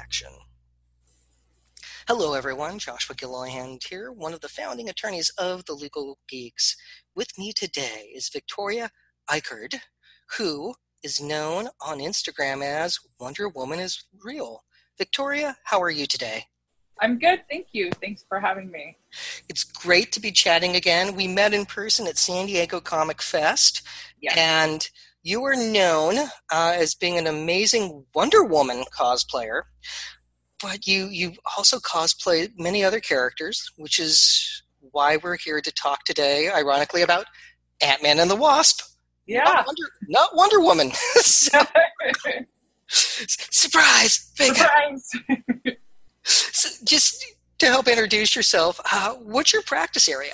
action. Hello, everyone. Joshua Gilliland here, one of the founding attorneys of the Legal Geeks. With me today is Victoria Eichard, who is known on Instagram as Wonder Woman is Real. Victoria, how are you today? I'm good, thank you. Thanks for having me. It's great to be chatting again. We met in person at San Diego Comic Fest, Yes. and you are known as being an amazing Wonder Woman cosplayer, but you also cosplay many other characters, which is why we're here to talk today, ironically, about Ant-Man and the Wasp. Yeah. Not Wonder Woman. Surprise! Surprise! So just to help introduce yourself, what's your practice area?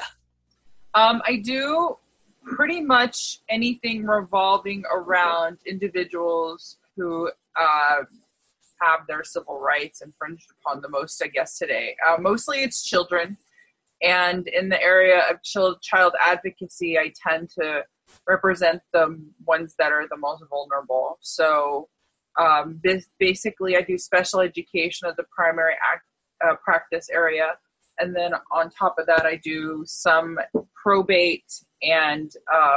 I do pretty much anything revolving around individuals who have their civil rights infringed upon the most, I guess, today. Mostly it's children. And in the area of child advocacy, I tend to represent the ones that are the most vulnerable. So basically, I do special education as the primary practice area. And then on top of that, I do some probate and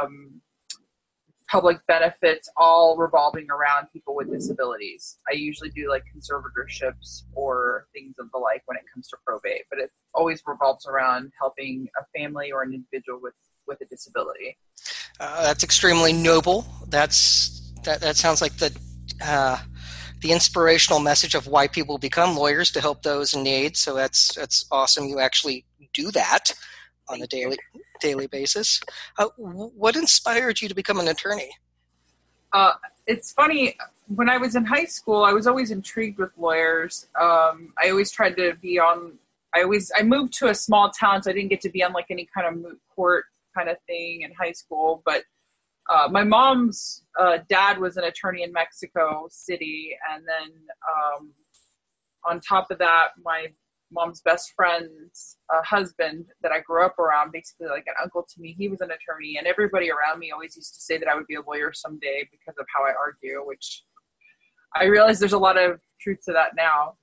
public benefits, all revolving around people with disabilities. I usually do like conservatorships or things of the like when it comes to probate, but it always revolves around helping a family or an individual with a disability. That's extremely noble. That sounds like the inspirational message of why people become lawyers, to help those in need. So that's awesome. You actually do that on a daily basis. What inspired you to become an attorney? It's funny. When I was in high school, I was always intrigued with lawyers. I always tried to be on. I moved to a small town, so I didn't get to be on like any kind of moot court kind of thing in high school. But my mom's dad was an attorney in Mexico City, and then on top of that, my mom's best friend's husband that I grew up around, basically like an uncle to me, he was an attorney, and everybody around me always used to say that I would be a lawyer someday because of how I argue, which I realize there's a lot of truth to that now.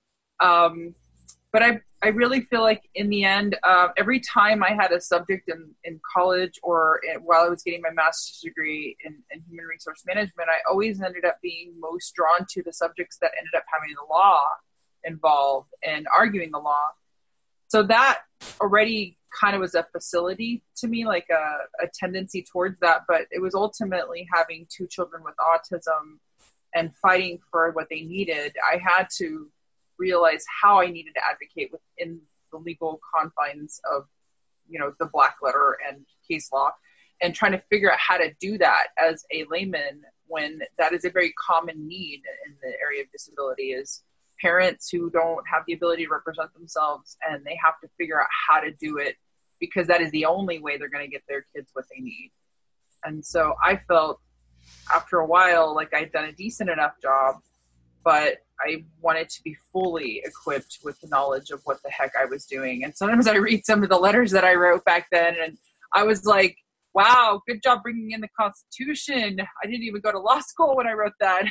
But I really feel like in the end, every time I had a subject in college or while I was getting my master's degree in human resource management, I always ended up being most drawn to the subjects that ended up having the law involved and arguing the law. So that already kind of was a facility to me, like a tendency towards that. But it was ultimately having two children with autism and fighting for what they needed. I had to realize how I needed to advocate within the legal confines of, the black letter and case law, and trying to figure out how to do that as a layman when that is a very common need in the area of disability, is parents who don't have the ability to represent themselves, and they have to figure out how to do it because that is the only way they're going to get their kids what they need. And so I felt after a while like I'd done a decent enough job, but I wanted to be fully equipped with the knowledge of what the heck I was doing. And sometimes I read some of the letters that I wrote back then, and I was like, wow, good job bringing in the Constitution. I didn't even go to law school when I wrote that.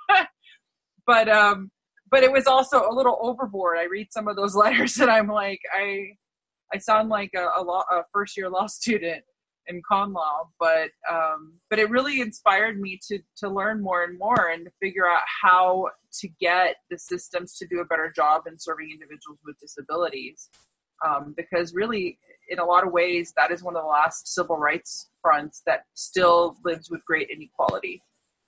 But it was also a little overboard. I read some of those letters and I'm like, I sound like a first-year law student in con law, but it really inspired me to learn more and more and to figure out how to get the systems to do a better job in serving individuals with disabilities. Because really, in a lot of ways, that is one of the last civil rights fronts that still lives with great inequality.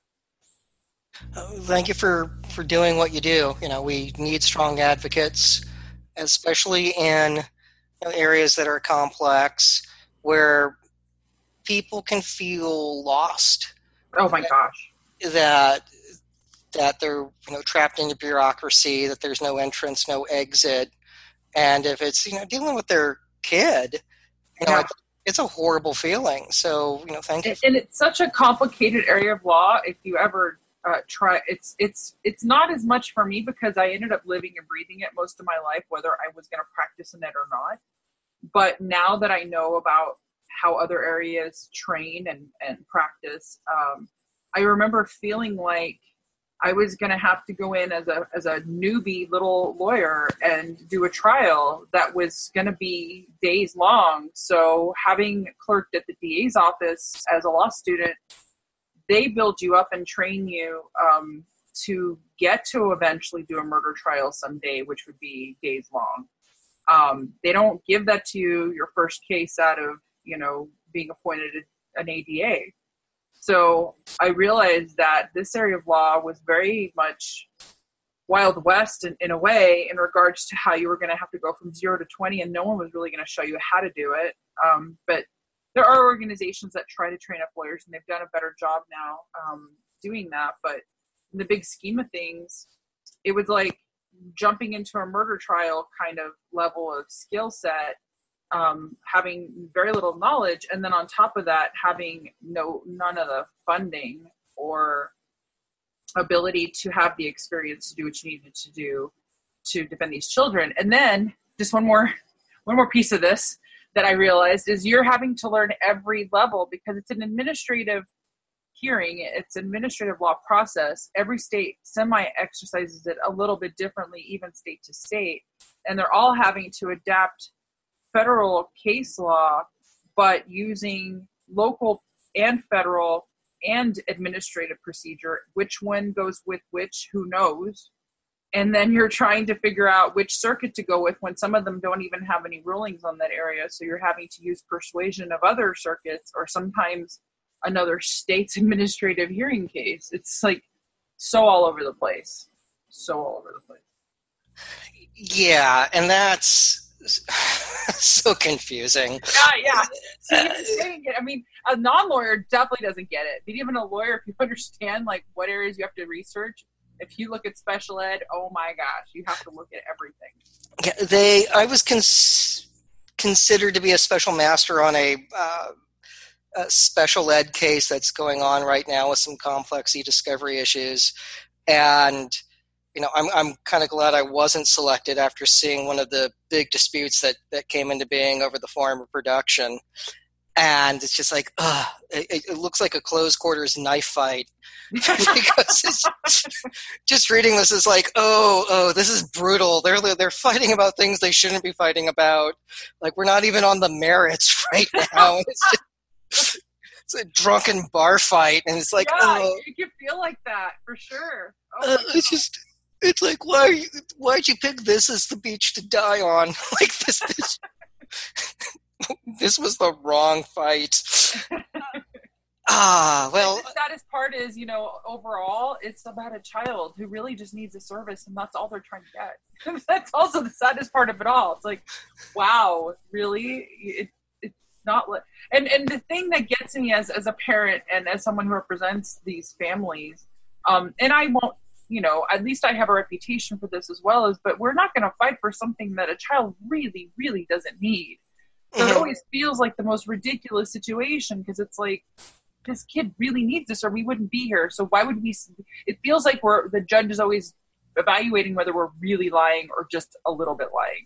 Thank you for doing what you do. We need strong advocates, especially in areas that are complex, where people can feel lost. Oh my gosh. That they're trapped into bureaucracy, that there's no entrance, no exit. And if it's dealing with their kid, it's a horrible feeling. So thank you. And it's such a complicated area of law. If you ever try, it's not as much for me because I ended up living and breathing it most of my life, whether I was going to practice in it or not. But now that I know about how other areas train and practice, I remember feeling like I was going to have to go in as a newbie little lawyer and do a trial that was going to be days long. So having clerked at the DA's office as a law student, they build you up and train you to get to eventually do a murder trial someday, which would be days long. They don't give that to you your first case out of, being appointed an ADA. So I realized that this area of law was very much Wild West in a way, in regards to how you were going to have to go from 0 to 20, and no one was really going to show you how to do it. But there are organizations that try to train up lawyers, and they've done a better job now doing that. But in the big scheme of things, it was like jumping into a murder trial kind of level of skill set, having very little knowledge, and then on top of that, having none of the funding or ability to have the experience to do what you needed to do to defend these children. And then just one more piece of this that I realized is you're having to learn every level, because it's an administrative hearing, it's an administrative law process. Every state semi-exercises it a little bit differently, even state to state, and they're all having to adapt federal case law, but using local and federal and administrative procedure. Which one goes with which, who knows? And then you're trying to figure out which circuit to go with when some of them don't even have any rulings on that area. So you're having to use persuasion of other circuits, or sometimes another state's administrative hearing case. It's like so all over the place. Yeah, and that's so confusing. Yeah. I mean, a non-lawyer definitely doesn't get it. But even a lawyer, if you understand like what areas you have to research, if you look at special ed, oh my gosh, you have to look at everything. Yeah, I was considered to be a special master on a special ed case that's going on right now with some complex e-discovery issues, and I'm kind of glad I wasn't selected after seeing one of the big disputes that came into being over the form of production. And it's just like, it looks like a close quarters knife fight. Because just reading this is like, this is brutal. They're fighting about things they shouldn't be fighting about. Like, we're not even on the merits right now. It's a drunken bar fight, and it's like, you can feel like that for sure. It's like, why'd you pick this as the beach to die on? Like this this was the wrong fight. Well. And the saddest part is, overall, it's about a child who really just needs a service, and that's all they're trying to get. That's also the saddest part of it all. It's like, wow, really? It's not. And the thing that gets me as a parent and as someone who represents these families, and I won't, at least I have a reputation for this as well, but we're not going to fight for something that a child really, really doesn't need. So it always feels like the most ridiculous situation, because it's like, this kid really needs this or we wouldn't be here. So why would we? It feels like the judge is always evaluating whether we're really lying or just a little bit lying,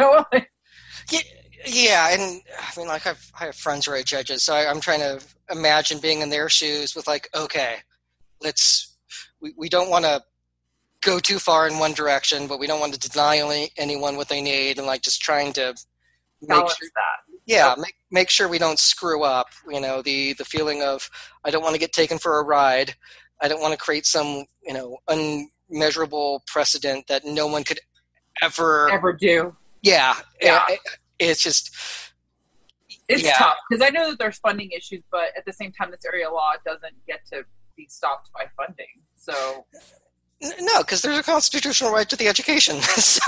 Yeah, and I mean, like I have friends who are judges, so I'm trying to imagine being in their shoes with like, okay, we don't want to go too far in one direction, but we don't want to deny anyone what they need, and like just trying to make sure that. Yeah, make sure we don't screw up. The feeling of, I don't want to get taken for a ride. I don't want to create some unmeasurable precedent that no one could ever do. Yeah. It's just tough, because I know that there's funding issues, but at the same time, this area of law doesn't get to be stopped by funding. So no, because there's a constitutional right to the education. So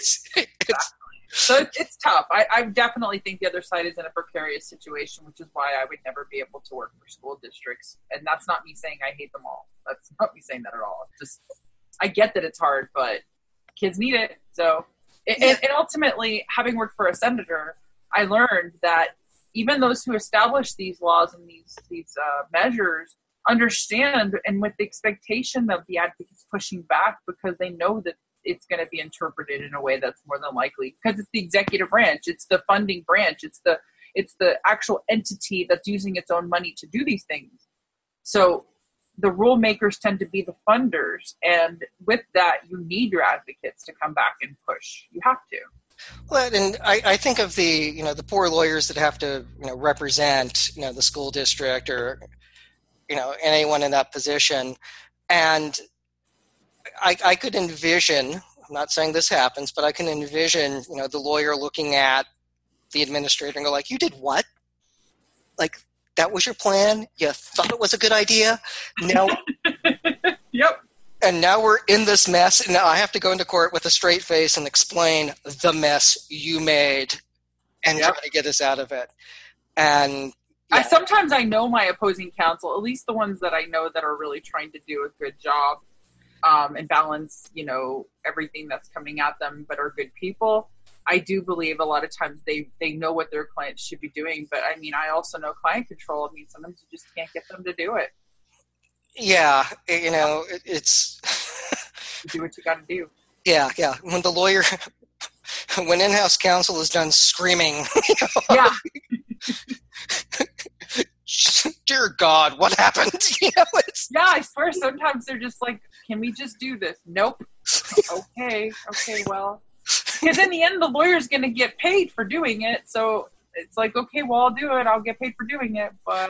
So it's tough. I definitely think the other side is in a precarious situation, which is why I would never be able to work for school districts. And that's not me saying I hate them all. That's not me saying that at all. Just, I get that it's hard, but kids need it. So, and ultimately, having worked for a senator, I learned that even those who establish these laws and these measures understand, and with the expectation of the advocates pushing back, because they know that it's going to be interpreted in a way that's more than likely, because it's the executive branch, it's the funding branch, it's the actual entity that's using its own money to do these things. So the rule makers tend to be the funders. And with that, you need your advocates to come back and push. You have to. Well, and I think of the poor lawyers that have to, represent, the school district or, anyone in that position. And I could envision, I'm not saying this happens, but I can envision, the lawyer looking at the administrator and go like, you did what? Like, that was your plan? You thought it was a good idea? Now, Yep. And now we're in this mess, and now I have to go into court with a straight face and explain the mess you made and try to get us out of it. And sometimes I know my opposing counsel, at least the ones that I know that are really trying to do a good job and balance, everything that's coming at them, but are good people. I do believe a lot of times they know what their clients should be doing. But I mean, I also know client control. I mean, sometimes you just can't get them to do it. Yeah, it's... You do what you got to do. Yeah. When in-house counsel is done screaming, Yeah. Dear God, what happened? Yeah, I swear sometimes they're just like, can we just do this? Nope. Okay, well. Because in the end, the lawyer's going to get paid for doing it, so... It's like, okay, well, I'll do it. I'll get paid for doing it, but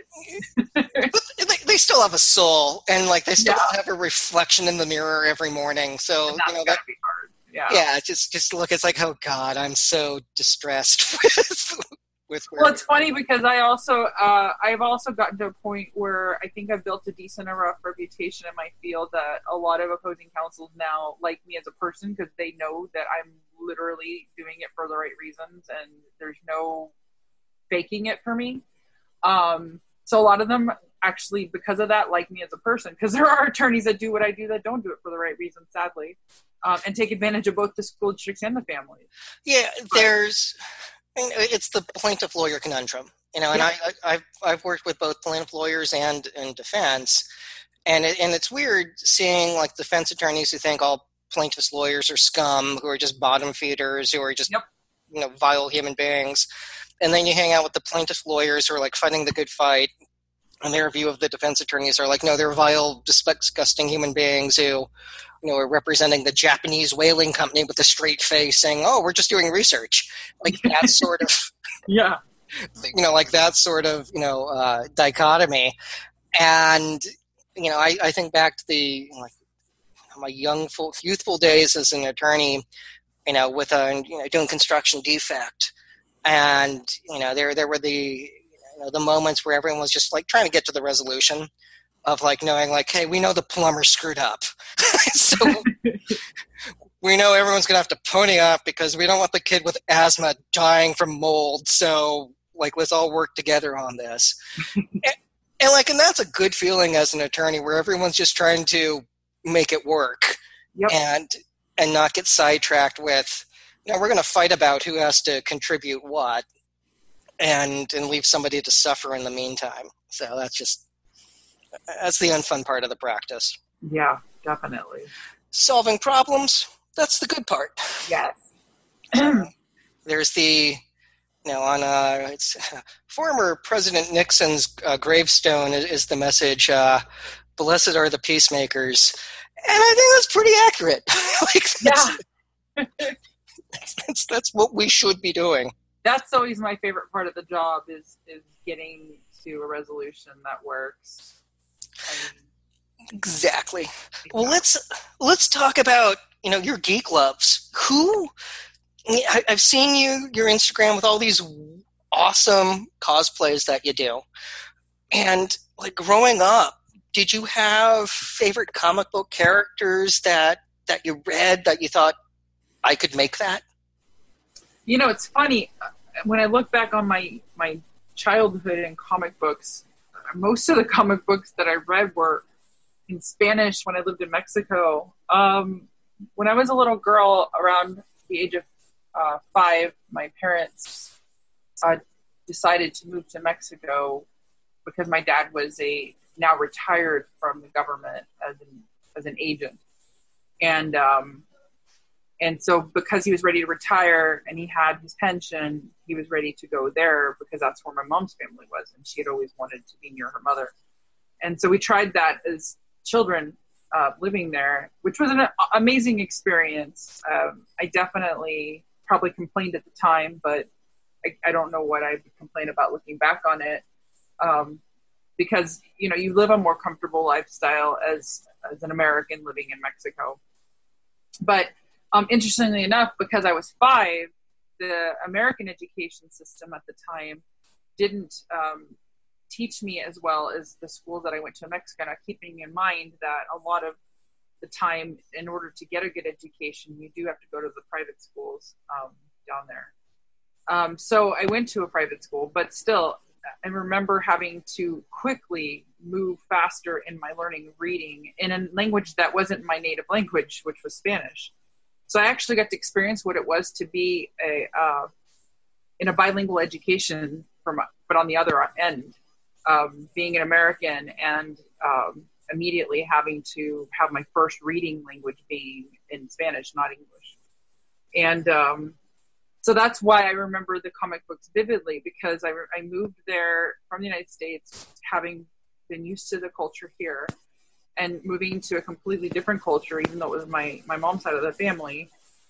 they still have a soul, and like they still have a reflection in the mirror every morning. So and that's gotta be hard. Yeah. Just look. It's like, oh God, I'm so distressed with. Well, it's funny because I've also gotten to a point where I think I've built a decent enough reputation in my field that a lot of opposing counsels now like me as a person because they know that I'm literally doing it for the right reasons and there's no faking it for me. So a lot of them actually, because of that, like me as a person, because there are attorneys that do what I do that don't do it for the right reasons, sadly, and take advantage of both the school districts and the families. Yeah, it's the plaintiff lawyer conundrum, and I've worked with both plaintiff lawyers and defense, and it's weird seeing like defense attorneys who think all plaintiffs' lawyers are scum, who are just bottom feeders, who are just vile human beings, and then you hang out with the plaintiff lawyers who are like fighting the good fight, and their view of the defense attorneys are like, no, they're vile, disgusting human beings who are representing the Japanese whaling company with a straight face, saying, "Oh, we're just doing research," like that sort of like that sort of dichotomy, and I think back to the my youthful days as an attorney, with doing construction defect, and there were the moments where everyone was just like trying to get to the resolution of like knowing like, hey, we know the plumber screwed up, so we know everyone's gonna have to pony up because we don't want the kid with asthma dying from mold. So like, let's all work together on this, and that's a good feeling as an attorney where everyone's just trying to make it work, and not get sidetracked with, we're going to fight about who has to contribute what, and leave somebody to suffer in the meantime. So that's the unfun part of the practice. Yeah, definitely. Solving problems, that's the good part. Yes. There's the, it's former President Nixon's gravestone is the message, blessed are the peacemakers. And I think that's pretty accurate. That's what we should be doing. That's always my favorite part of the job is getting to a resolution that works. Exactly. Well, let's talk about your geek loves. I've seen your Instagram with all these awesome cosplays that you do, and like growing up, did you have favorite comic book characters that you read that you thought, I could make that? It's funny. When I look back on my childhood and comic books, most of the comic books that I read were in Spanish when I lived in Mexico. When I was a little girl, around the age of 5, my parents decided to move to Mexico because my dad was now retired from the government as an agent. And so because he was ready to retire and he had his pension, he was ready to go there because that's where my mom's family was. And she had always wanted to be near her mother. And so we tried that as children living there, which was an amazing experience. I definitely probably complained at the time, but I don't know what I would complain about looking back on it. Because, you live a more comfortable lifestyle as an American living in Mexico. But interestingly enough, because I was 5, the American education system at the time didn't teach me as well as the schools that I went to in Mexico. Now, keeping in mind that a lot of the time, in order to get a good education, you do have to go to the private schools down there. So I went to a private school, but still, I remember having to quickly move faster in my learning of reading in a language that wasn't my native language, which was Spanish. So I actually got to experience what it was to be in a bilingual education, but on the other end, being an American and immediately having to have my first reading language being in Spanish, not English. And so that's why I remember the comic books vividly, because I moved there from the United States, having been used to the culture here, and moving to a completely different culture, even though it was my mom's side of the family,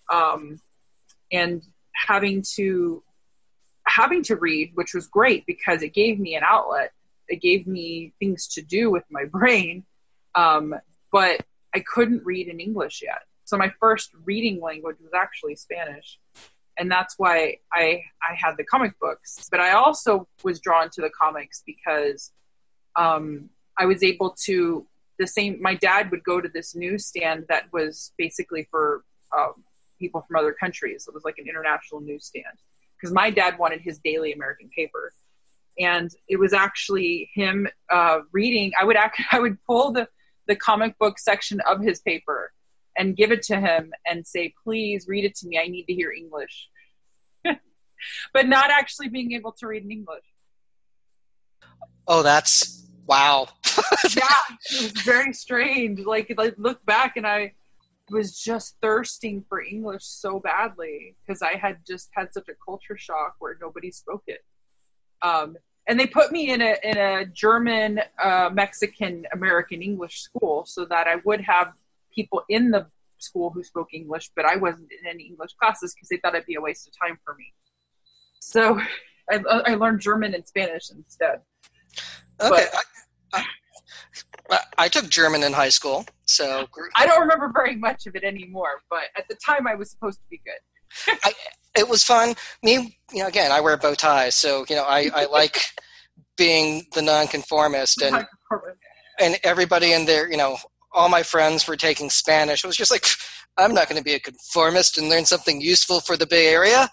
and having to read, which was great because it gave me an outlet. It gave me things to do with my brain, but I couldn't read in English yet. So my first reading language was actually Spanish. And that's why I had the comic books. But I also was drawn to the comics because I was able to, my dad would go to this newsstand that was basically for people from other countries. It was like an international newsstand. Because my dad wanted his daily American paper. And it was actually him reading. I would pull the comic book section of his paper and give it to him and say, please read it to me. I need to hear English. But not actually being able to read in English. Oh, that's, wow. Yeah, it was very strange. Like, I look back and I was just thirsting for English so badly because I had just had such a culture shock where nobody spoke it. And they put me in a German, Mexican, American English school so that I would have people in the school who spoke English, but I wasn't in any English classes because they thought it'd be a waste of time for me. So I learned German and Spanish instead. Okay. I took German in high school, so I don't remember very much of it anymore, but at the time I was supposed to be good. It was fun. Me, again, I wear bow ties, so I like being the nonconformist, and everybody in there, all my friends were taking Spanish. It was just like, I'm not going to be a conformist and learn something useful for the Bay Area.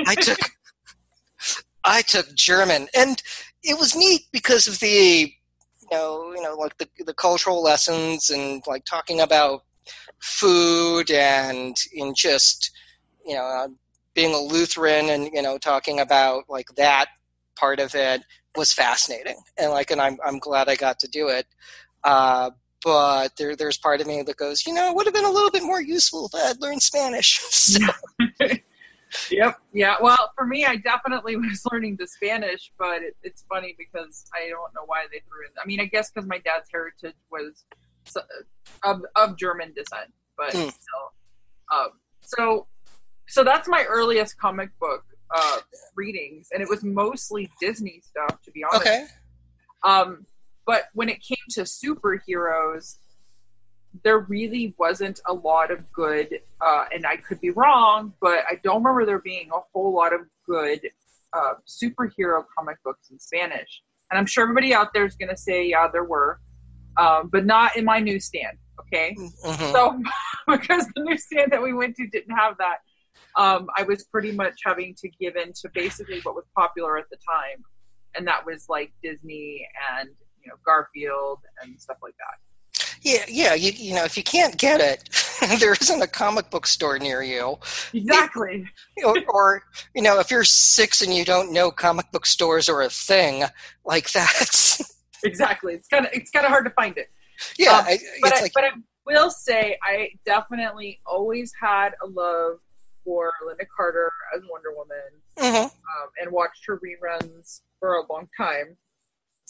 I took German, and it was neat because of the, like the cultural lessons and like talking about food and in just, being a Lutheran and, talking about like that part of it was fascinating. And I'm glad I got to do it. But there's part of me that goes, it would have been a little bit more useful if I had learned Spanish. So. Yep. Yeah. Well, for me, I definitely was learning the Spanish, but it's funny because I don't know why they threw it. I mean, I guess because my dad's heritage was of German descent, but still. So that's my earliest comic book readings, and it was mostly Disney stuff, to be honest. Okay. But when it came to superheroes, there really wasn't a lot of good, and I could be wrong, but I don't remember there being a whole lot of good superhero comic books in Spanish. And I'm sure everybody out there is going to say, yeah, there were, but not in my newsstand, okay? Mm-hmm. So because the newsstand that we went to didn't have that, I was pretty much having to give in to basically what was popular at the time, and that was like Disney and Garfield and stuff like that. Yeah. If you can't get it, there isn't a comic book store near you. Exactly. Or if you're 6 and you don't know comic book stores are a thing, like that. Exactly. It's kind of hard to find it. Yeah. But I will say I definitely always had a love for Linda Carter as Wonder Woman, and watched her reruns for a long time.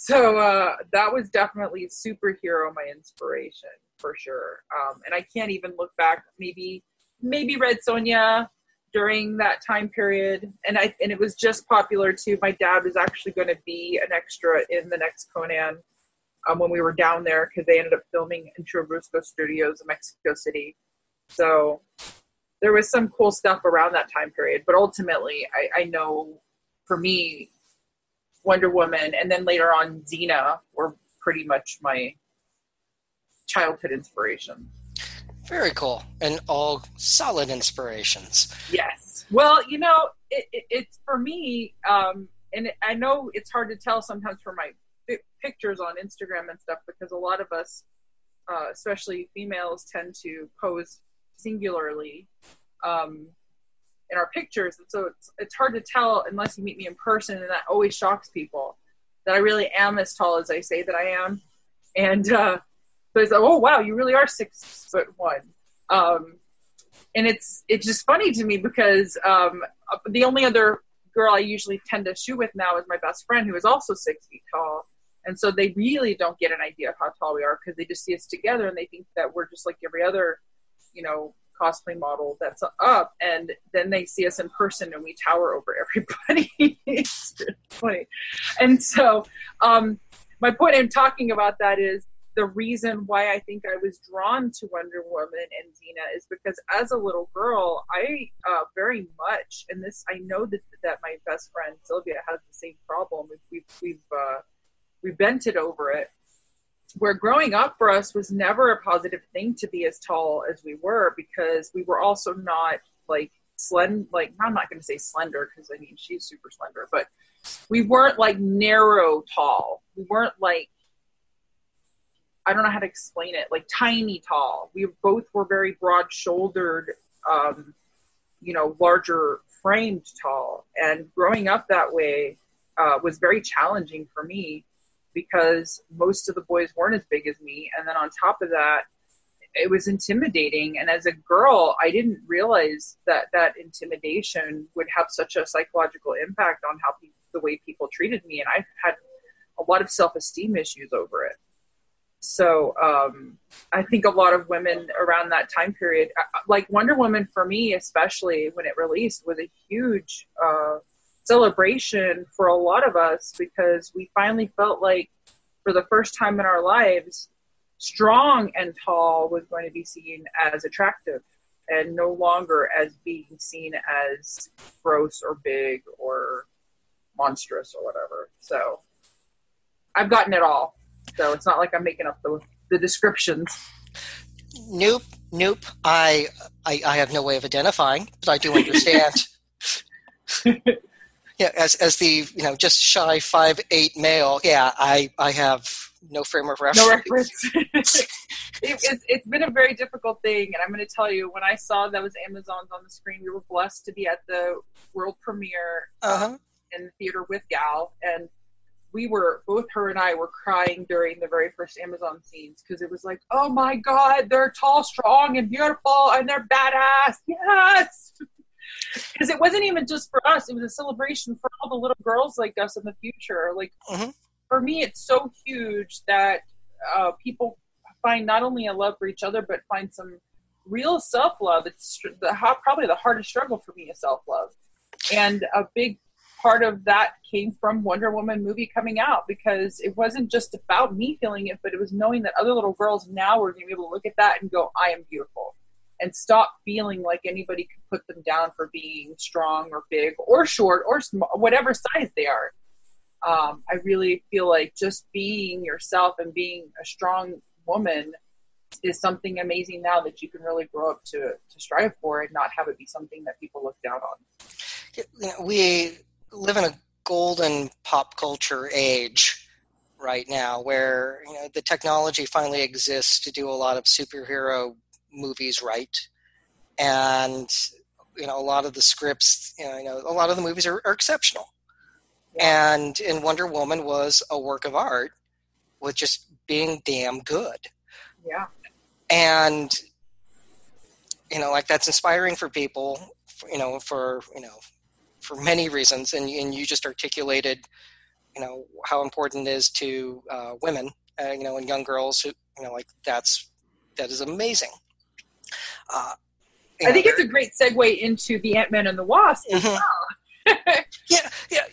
So that was definitely superhero, my inspiration for sure. And I can't even look back. Maybe Red Sonja during that time period, and it was just popular too. My dad was actually going to be an extra in the next Conan when we were down there, because they ended up filming in Churubusco Studios in Mexico City. So there was some cool stuff around that time period. But ultimately, I know for me, Wonder Woman and then later on Xena were pretty much my childhood inspiration. Very cool. And all solid inspirations. Yes. Well, you know, it's for me, and I know it's hard to tell sometimes from my pictures on Instagram and stuff, because a lot of us, especially females, tend to pose singularly in our pictures. And so it's hard to tell unless you meet me in person, and that always shocks people that I really am as tall as I say that I am. And but it's like, oh wow, you really are 6'1". And it's just funny to me because the only other girl I usually tend to shoot with now is my best friend, who is also 6 feet tall. And so they really don't get an idea of how tall we are, because they just see us together and they think that we're just like every other, you know, cosplay model that's up. And then they see us in person and we tower over everybody. It's really funny. And so my point in talking about that is the reason why I think I was drawn to Wonder Woman and Xena is because as a little girl, I very much, and this, I know that my best friend Sylvia has the same problem. We've vented over it, where growing up for us was never a positive thing to be as tall as we were, because we were also not like slender, like, I'm not going to say slender, because I mean, she's super slender, but we weren't like narrow tall. We weren't like, I don't know how to explain it, like tiny tall. We both were very broad shouldered, you know, larger framed tall. And growing up that way was very challenging for me, because most of the boys weren't as big as me. And then on top of that, it was intimidating. And as a girl, I didn't realize that intimidation would have such a psychological impact on how the way people treated me. And I had a lot of self-esteem issues over it. So I think a lot of women around that time period, like Wonder Woman for me, especially when it released, was a huge celebration for a lot of us, because we finally felt like for the first time in our lives, strong and tall was going to be seen as attractive and no longer as being seen as gross or big or monstrous or whatever. So I've gotten it all. So it's not like I'm making up the descriptions. Nope. I have no way of identifying, but I do understand. Yeah, as the, you know, just shy 5'8" male, yeah, I have no frame of reference. No reference. It's been a very difficult thing, and I'm going to tell you, when I saw those Amazons on the screen, we were blessed to be at the world premiere in the theater with Gal, and both her and I were crying during the very first Amazon scenes, because it was like, oh my God, they're tall, strong, and beautiful, and they're badass. Yes! Because it wasn't even just for us. It was a celebration for all the little girls like us in the future. Like, for me, it's so huge that people find not only a love for each other, but find some real self-love. It's probably the hardest struggle for me is self-love. And a big part of that came from Wonder Woman movie coming out, because it wasn't just about me feeling it, but it was knowing that other little girls now were going to be able to look at that and go, I am beautiful, and stop feeling like anybody could put them down for being strong or big or short or small, whatever size they are. I really feel like just being yourself and being a strong woman is something amazing now that you can really grow up to strive for, and not have it be something that people look down on. You know, we live in a golden pop culture age right now, where, you know, the technology finally exists to do a lot of superhero movies right, and, you know, a lot of the scripts, you know, a lot of the movies are exceptional. Yeah. And in Wonder Woman was a work of art with just being damn good. Yeah. And, you know, like, that's inspiring for people, for many reasons. And you just articulated how important it is to women, and young girls who, like that is amazing. I think it's a great segue into the Ant-Man and the Wasp as well. Yeah.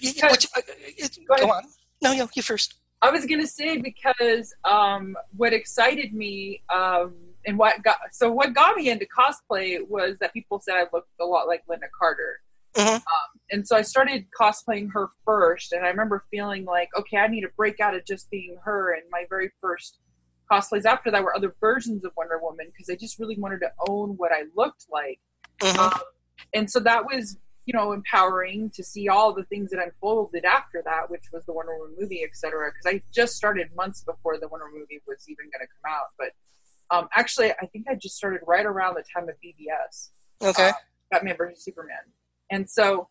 Go on. No, you first. I was going to say, because what excited me and what got me into cosplay was that people said I looked a lot like Linda Carter. And so I started cosplaying her first, and I remember feeling like, okay, I need to break out of just being her. And my very first cosplays after that were other versions of Wonder Woman, because I just really wanted to own what I looked like. And so that was, empowering to see all the things that unfolded after that, which was the Wonder Woman movie, etc. Because I just started months before the Wonder Woman movie was even going to come out. But actually, I think I just started right around the time of BVS. Okay. Batman versus Superman. And so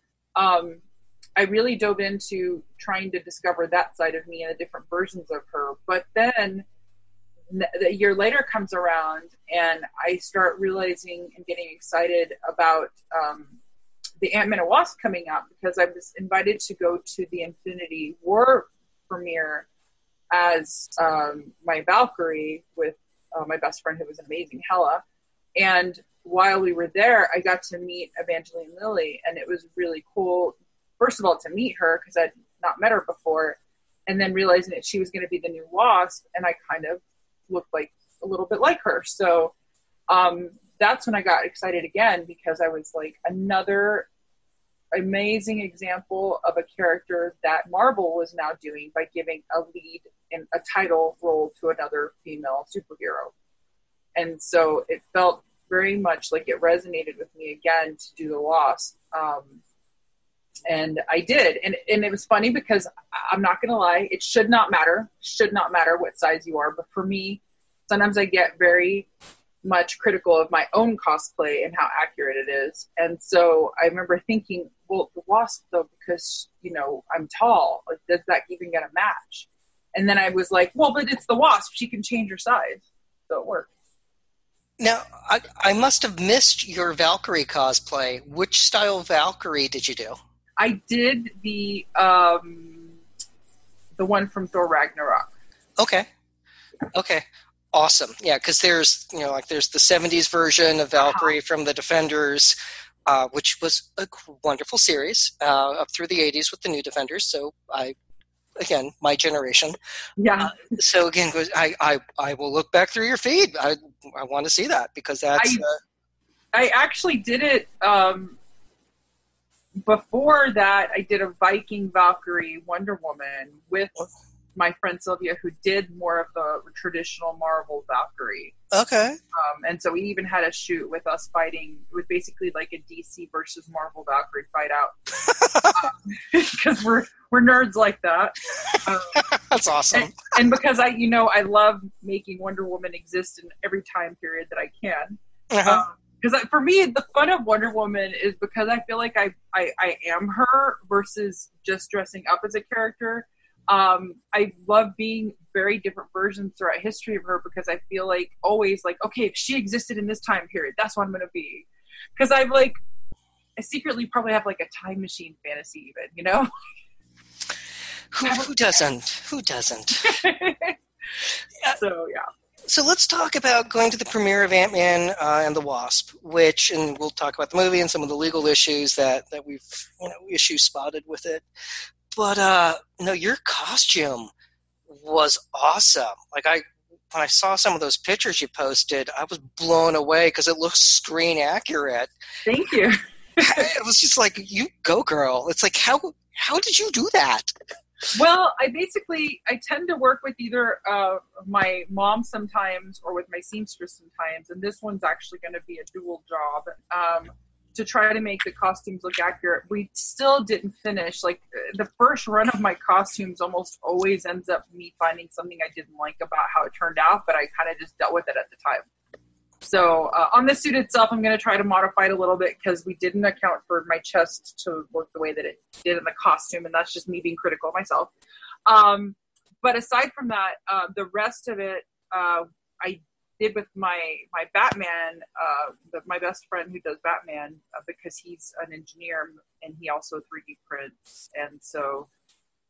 I really dove into trying to discover that side of me and the different versions of her. But then a year later comes around, and I start realizing and getting excited about the Ant-Man and Wasp coming out, because I was invited to go to the Infinity War premiere as my Valkyrie with my best friend, who was amazing, Hella. And while we were there, I got to meet Evangeline Lilly, and it was really cool, first of all, to meet her, because I'd not met her before, and then realizing that she was going to be the new Wasp, and I kind of looked like a little bit like her. So that's when I got excited again, because I was like, another amazing example of a character that Marvel was now doing by giving a lead and a title role to another female superhero. And so it felt very much like it resonated with me again to do the Wasp. And I did. And it was funny, because I'm not going to lie, it should not matter what size you are. But for me, sometimes I get very much critical of my own cosplay and how accurate it is. And so I remember thinking, well, the Wasp, though, because, I'm tall, like, does that even get a match? And then I was like, well, but it's the Wasp. She can change her size. So it worked. Now, I must have missed your Valkyrie cosplay. Which style Valkyrie did you do? I did the one from Thor Ragnarok. Okay. Awesome. Yeah, because there's there's the 70s version of Valkyrie from the Defenders, which was a wonderful series up through the 80s with the New Defenders. So again, my generation. Yeah. So again, I will look back through your feed. I want to see that, because that's. I actually did it. Before that, I did a Viking Valkyrie Wonder Woman with my friend Sylvia, who did more of the traditional Marvel Valkyrie. Okay. And so we even had a shoot with us fighting, with basically like a DC versus Marvel Valkyrie fight out, because we're nerds like that. That's awesome. And because I love making Wonder Woman exist in every time period that I can. Because for me, the fun of Wonder Woman is because I feel like I am her versus just dressing up as a character. I love being very different versions throughout history of her, because I feel like always like, okay, if she existed in this time period, that's what I'm going to be. Because I secretly probably have like a time machine fantasy even, Who doesn't? So, yeah. So let's talk about going to the premiere of Ant-Man and the Wasp, and we'll talk about the movie and some of the legal issues that we've, issues spotted with it. But your costume was awesome. Like when I saw some of those pictures you posted, I was blown away, because it looks screen accurate. Thank you. It was just like, you go, girl. It's like, how did you do that? Well, I tend to work with either my mom sometimes or with my seamstress sometimes, and this one's actually going to be a dual job to try to make the costumes look accurate. We still didn't finish. Like, the first run of my costumes almost always ends up me finding something I didn't like about how it turned out, but I kind of just dealt with it at the time. So on the suit itself, I'm going to try to modify it a little bit, because we didn't account for my chest to look the way that it did in the costume, and that's just me being critical of myself. But aside from that, the rest of it, I did with my Batman, my best friend who does Batman, because he's an engineer and he also 3D prints. And so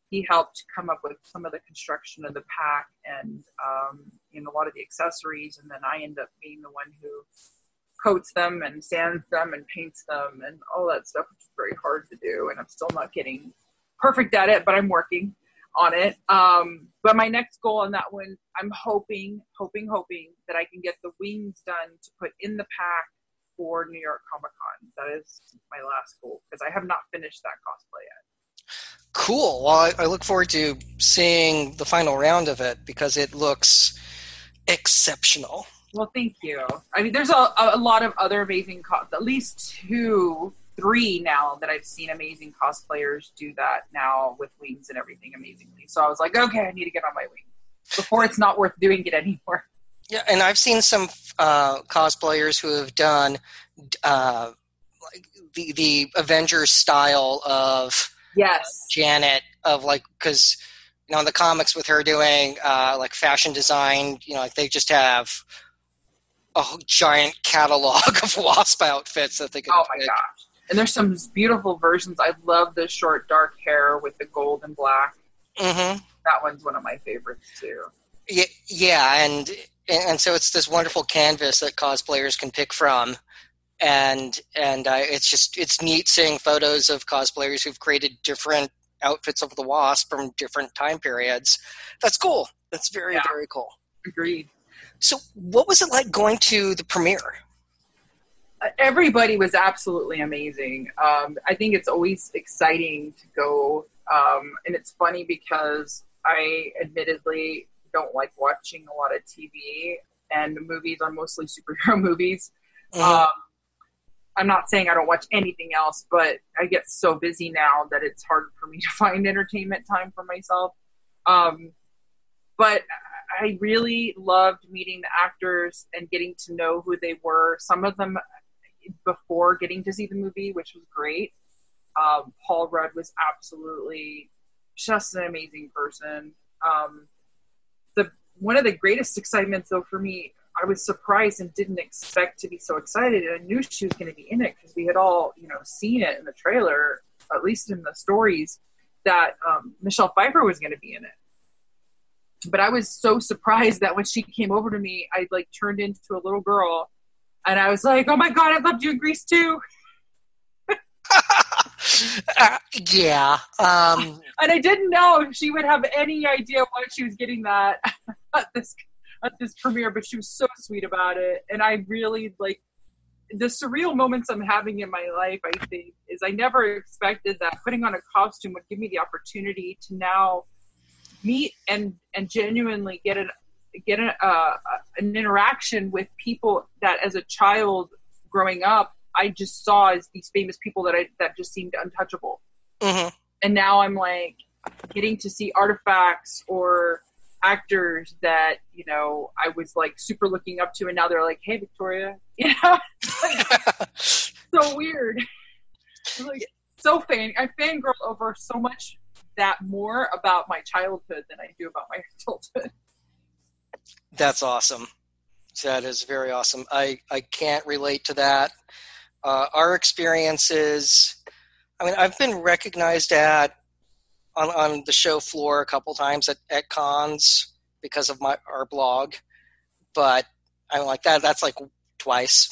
he helped come up with some of the construction of the pack and a lot of the accessories, and then I end up being the one who coats them and sands them and paints them and all that stuff, which is very hard to do, and I'm still not getting perfect at it, but I'm working on it. But my next goal on that one, I'm hoping that I can get the wings done to put in the pack for New York Comic Con. That is my last goal, because I have not finished that cosplay yet. Cool. Well, I look forward to seeing the final round of it, because it looks exceptional. Well, thank you. I mean, there's a lot of other amazing, at least 2, 3 now that I've seen amazing cosplayers do that now with wings and everything amazingly. So I was like, okay, I need to get on my wing before it's not worth doing it anymore. Yeah, and I've seen some cosplayers who have done like the Avengers style of Janet, of like, because in the comics with her doing like fashion design, like they just have a giant catalog of Wasp outfits that they could my gosh. And there's some beautiful versions. I love the short dark hair with the gold and black. Mm-hmm. That one's one of my favorites too. Yeah, and so it's this wonderful canvas that cosplayers can pick from, and it's neat seeing photos of cosplayers who've created different outfits of the Wasp from different time periods. That's cool. That's very, very cool. Agreed. So what was it like going to the premiere? Everybody was absolutely amazing. I think it's always exciting to go, and it's funny because I admittedly don't like watching a lot of TV, and the movies are mostly superhero movies. Mm-hmm. I'm not saying I don't watch anything else, but I get so busy now that it's hard for me to find entertainment time for myself. But I really loved meeting the actors and getting to know who they were. Some of them before getting to see the movie, which was great. Paul Rudd was absolutely just an amazing person. One of the greatest excitements, though, for me, I was surprised and didn't expect to be so excited. And I knew she was going to be in it because we had all, seen it in the trailer, at least in the stories, that Michelle Pfeiffer was going to be in it. But I was so surprised that when she came over to me, I turned into a little girl, and I was like, "Oh my God, I loved you in Grease too." Yeah. And I didn't know if she would have any idea why she was getting that at this premiere, but she was so sweet about it. And I really the surreal moments I'm having in my life, I think, is I never expected that putting on a costume would give me the opportunity to now meet and genuinely get an interaction with people that as a child growing up I just saw as these famous people that just seemed untouchable. Mm-hmm. And now I'm getting to see artifacts or actors that I was super looking up to, and now they're like, "Hey, Victoria," so weird. So I fangirl over so much that more about my childhood than I do about my adulthood. That's awesome. That is very awesome. I can't relate to that. Our experiences, I've been recognized on the show floor a couple times at cons because of our blog, but I'm like that's twice.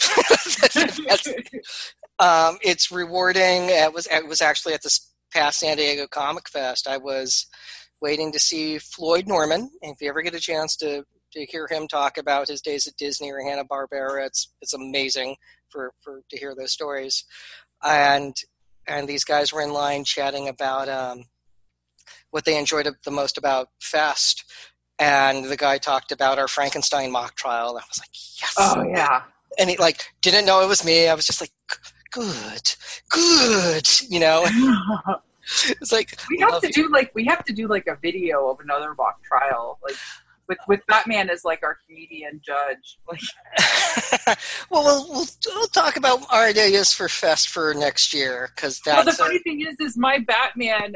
It's rewarding. It was actually at this past San Diego Comic Fest. I was waiting to see Floyd Norman, and if you ever get a chance to hear him talk about his days at Disney or Hanna-Barbera, it's amazing to hear those stories. And these guys were in line chatting about what they enjoyed the most about Fest. And the guy talked about our Frankenstein mock trial. And I was like, yes. Oh, yeah. And he didn't know it was me. I was just like, good. It's we have to do a video of another mock trial, with Batman as our comedian judge. Well, we'll talk about our ideas for Fest for next year, because the funny thing is my Batman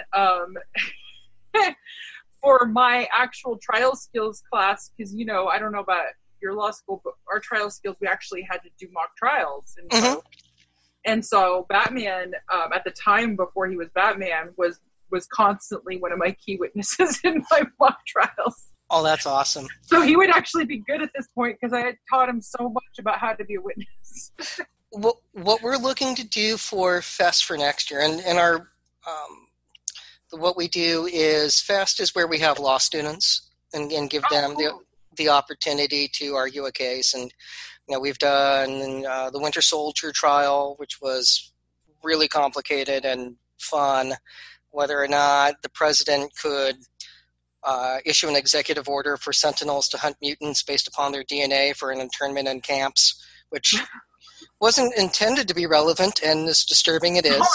for my actual trial skills class, because I don't know about your law school, but our trial skills, we actually had to do mock trials, and so Batman at the time before he was Batman was was constantly one of my key witnesses in my mock trials. Oh, that's awesome. So he would actually be good at this point because I had taught him so much about how to be a witness. What we're looking to do for Fest for next year, and our what we do is Fest is where we have law students and give them the opportunity to argue a case. And we've done the Winter Soldier trial, which was really complicated and fun, whether or not the president could issue an executive order for Sentinels to hunt mutants based upon their DNA for an internment in camps, which wasn't intended to be relevant, and as disturbing it is.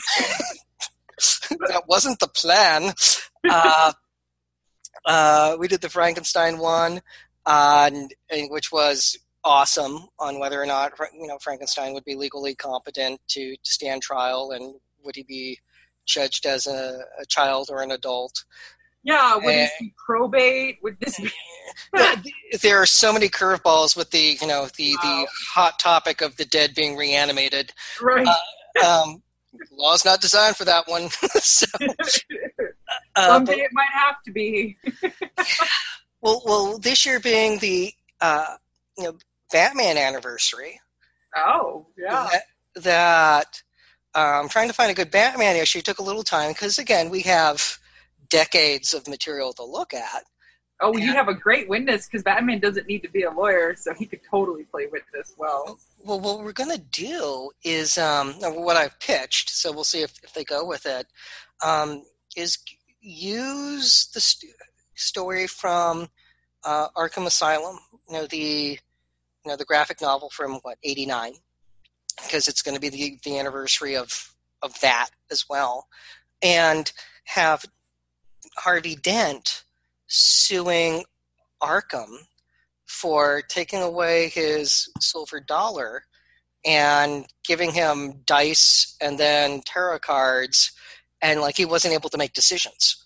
That wasn't the plan. We did the Frankenstein one, which was awesome, on whether or not Frankenstein would be legally competent to stand trial, and would he be judged as a child or an adult. Yeah, would this be probate? Would this be? There are so many curveballs with the hot topic of the dead being reanimated. Right. Law's not designed for that one. So, someday it might have to be. well, this year being the Batman anniversary. Oh, yeah. That trying to find a good Batman issue took a little time because, again, we have decades of material to look at. Oh, you have a great witness because Batman doesn't need to be a lawyer, so he could totally play witness well. Well, what we're going to do is what I've pitched, so we'll see if they go with it, is use the story from Arkham Asylum, the graphic novel from, 89, because it's going to be the anniversary of that as well, and have Harvey Dent suing Arkham for taking away his silver dollar and giving him dice and then tarot cards, and he wasn't able to make decisions.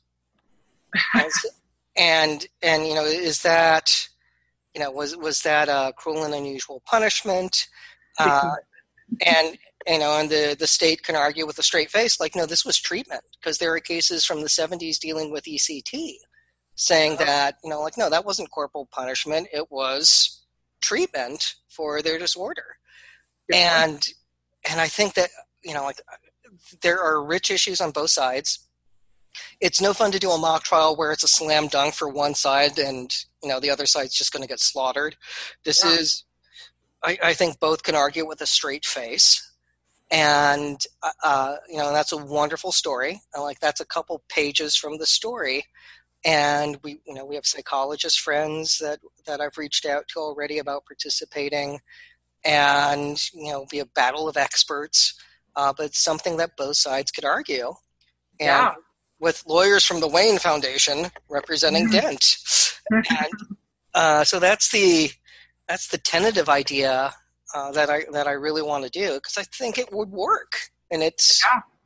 and is that was that a cruel and unusual punishment? And the state can argue with a straight face, no, this was treatment, because there are cases from the 70s dealing with ECT saying that, no, that wasn't corporal punishment. It was treatment for their disorder. And I think that, there are rich issues on both sides. It's no fun to do a mock trial where it's a slam dunk for one side and, the other side's just going to get slaughtered. This is, I think both can argue with a straight face. And, that's a wonderful story. And that's a couple pages from the story. And we have psychologist friends that I've reached out to already about participating, and, be a battle of experts, but it's something that both sides could argue. And with lawyers from the Wayne Foundation representing Dent. And so that's the tentative idea that I really want to do, because I think it would work. And it's,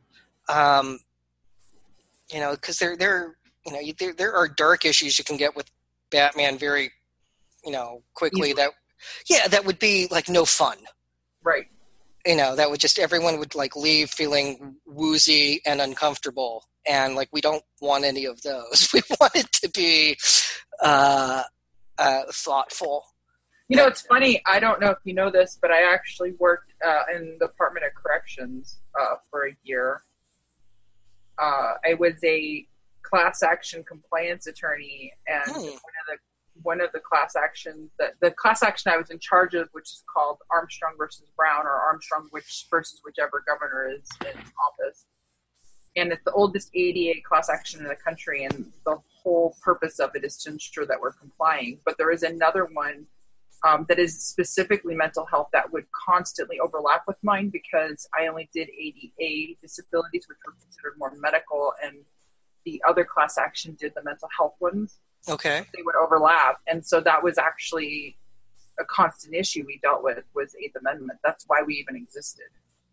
because there are dark issues you can get with Batman very, quickly. Easily. That would be no fun. Right. That would just, everyone would leave feeling woozy and uncomfortable. And we don't want any of those. We want it to be thoughtful. It's funny. I don't know if you know this, but I actually worked in the Department of Corrections for a year. I was a class action compliance attorney, and one of the class actions, the class action I was in charge of, which is called Armstrong versus Brown, or Armstrong versus whichever governor is in office. And it's the oldest ADA class action in the country, and the whole purpose of it is to ensure that we're complying. But there is another one that is specifically mental health that would constantly overlap with mine, because I only did ADA disabilities, which were considered more medical, and the other class action did the mental health ones. Okay. They would overlap. And so that was actually a constant issue we dealt with, was Eighth Amendment. That's why we even existed.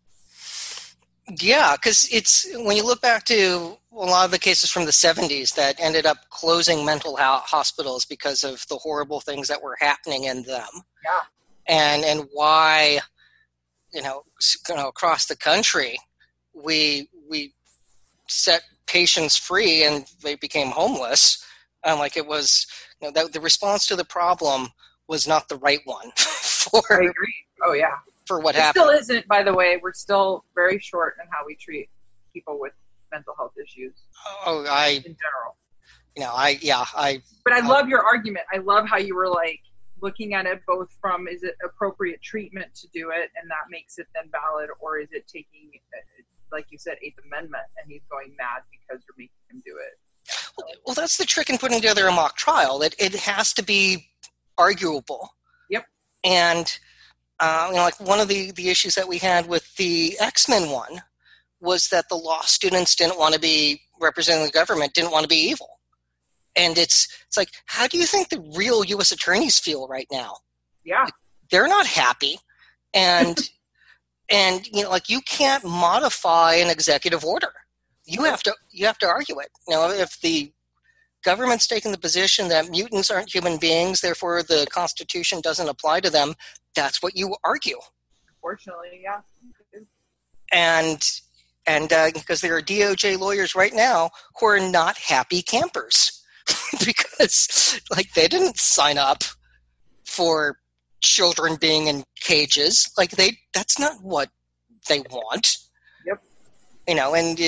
Yeah, because it's, when you look back to a lot of the cases from the 70s that ended up closing mental hospitals because of the horrible things that were happening in them. Yeah. And why, across the country, we set patients free and they became homeless. Like it was, the response to the problem was not the right one I agree. Oh yeah. For what it happened. Still isn't, by the way. We're still very short in how we treat people with mental health issues. In general. But I love your argument. I love how you were like looking at it both from, is it appropriate treatment to do it, and that makes it then valid, or is it taking, like you said, Eighth Amendment, and he's going mad because you're making him do it. Well, that's the trick in putting together a mock trial. It has to be arguable. Yep. And like one of the issues that we had with the X-Men one was that the law students didn't want to be representing the government, didn't want to be evil. And it's like, how do you think the real U.S. attorneys feel right now? Yeah. They're not happy. And, and you can't modify an executive order. You have to argue it. If the government's taking the position that mutants aren't human beings, therefore the Constitution doesn't apply to them, that's what you argue. Unfortunately, yeah. And because there are DOJ lawyers right now who are not happy campers because they didn't sign up for children being in cages. That's not what they want. Yep. And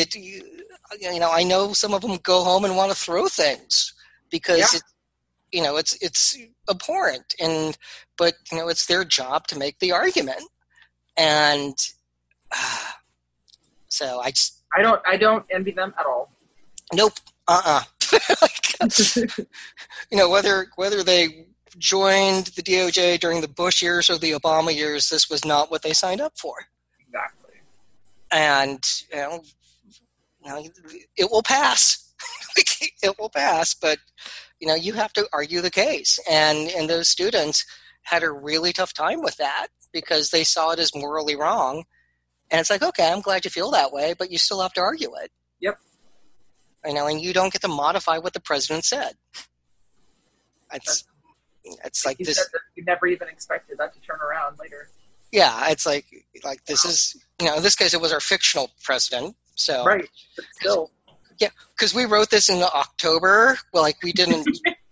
I know some of them go home and want to throw things because it's abhorrent, but it's their job to make the argument. And so I don't envy them at all. Nope. Whether they joined the DOJ during the Bush years or the Obama years, this was not what they signed up for. Exactly. And it will pass. It will pass, but you have to argue the case. And those students had a really tough time with that because they saw it as morally wrong. And it's like, okay, I'm glad you feel that way, but you still have to argue it. Yep. And you don't get to modify what the president said. It's like this. You never even expected that to turn around later. Yeah, it's like this is, in this case, it was our fictional president. So right, but still. Yeah, because we wrote this in October. Well, we didn't,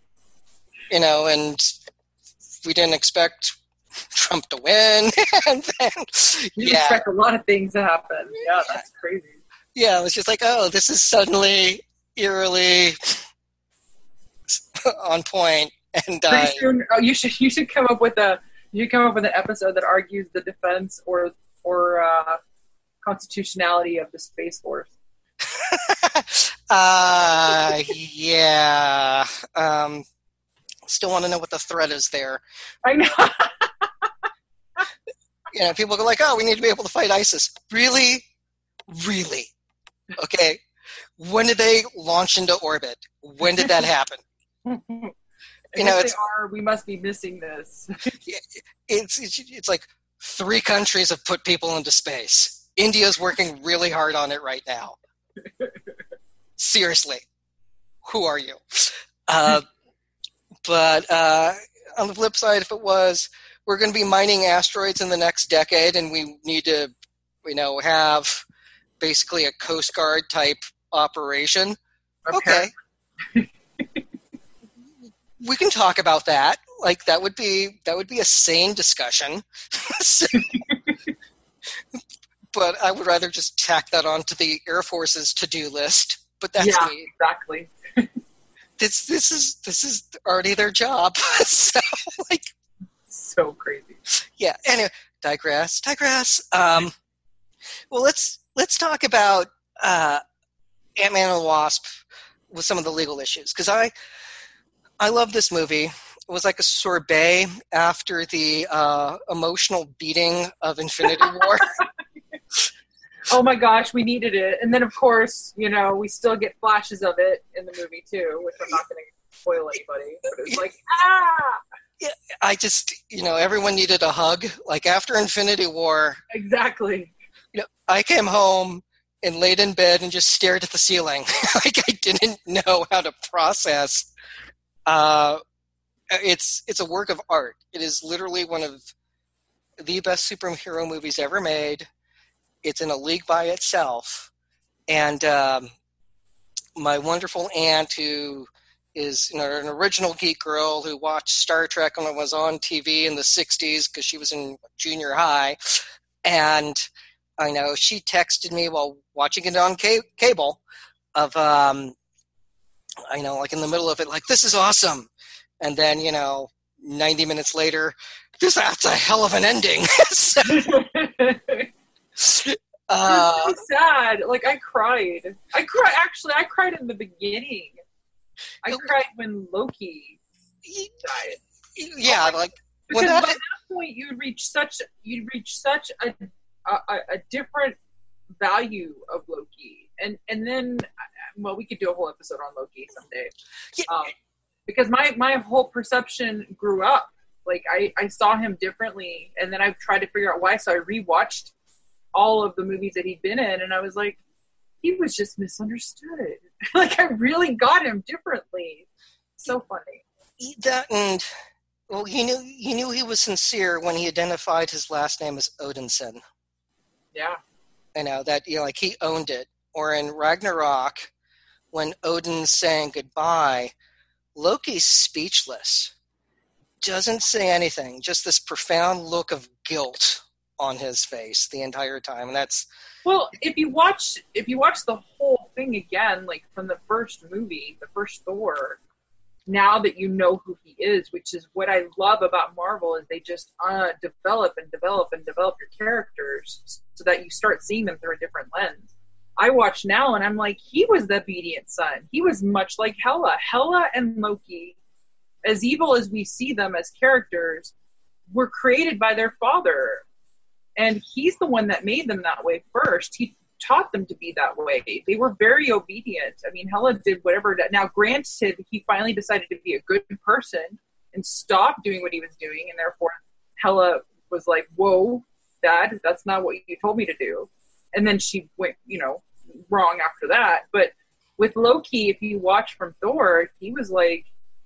and we didn't expect Trump to win. And then, you expect a lot of things to happen. Yeah, that's crazy. Yeah, it was just like, oh, this is suddenly eerily on point. And pretty soon, you should come up with an episode that argues the defense or constitutionality of the Space Force. Yeah. Still want to know what the threat is there. I know. People go like, oh, we need to be able to fight ISIS. Really? Really? Okay. When did they launch into orbit? When did that happen? We must be missing this. It's like 3 countries have put people into space. India's working really hard on it right now. Seriously, who are you? But on the flip side, if it was, we're going to be mining asteroids in the next decade, and we need to, have basically a Coast Guard type operation. Okay. We can talk about that. That would be a sane discussion. But I would rather just tack that onto the Air Force's to-do list. But that's me. Exactly. This is already their job. So crazy. Yeah. Anyway, digress. Well, let's talk about Ant-Man and the Wasp with some of the legal issues, because I love this movie. It was like a sorbet after the emotional beating of Infinity War. Oh my gosh, we needed it. And then, of course, we still get flashes of it in the movie too, which I'm not going to spoil anybody. But it was like, Yeah, I just, everyone needed a hug. After Infinity War. Exactly. I came home and laid in bed and just stared at the ceiling. I didn't know how to process. It's a work of art. It is literally one of the best superhero movies ever made. It's in a league by itself. And my wonderful aunt, who is an original geek girl who watched Star Trek when it was on TV in the 60s because she was in junior high. And I know she texted me while watching it on cable of, like in the middle of it, like, this is awesome. And then, 90 minutes later, that's a hell of an ending. So, so sad. Like, I cried. I cried in the beginning. I cried when Loki died. Yeah, because by that point you'd reach such a different value of Loki, and then we could do a whole episode on Loki someday. Yeah. Because my whole perception grew up. Like I saw him differently, and then I tried to figure out why. So I rewatched all of the movies that he'd been in, and I was like, he was just misunderstood. Like, I really got him differently. So funny. That, and he knew he was sincere when he identified his last name as Odinson. Yeah. That he owned it. Or in Ragnarok, when Odin saying goodbye, Loki's speechless. Doesn't say anything. Just this profound look of guilt on his face the entire time, and that's. Well, if you watch the whole thing again, like from the first movie, the first Thor, now that you know who he is, which is what I love about Marvel, is they just develop your characters so that you start seeing them through a different lens. I watch now and I'm like, he was the obedient son. He was much like Hela. Hela and Loki, as evil as we see them as characters, were created by their father. And he's the one that made them that way first. He taught them to be that way. They were very obedient. I mean, Hela did whatever. Now, granted, he finally decided to be a good person and stop doing what he was doing. And therefore, Hela was like, whoa, Dad, that's not what you told me to do. And then she went, wrong after that. But with Loki, if you watch from Thor, he was like,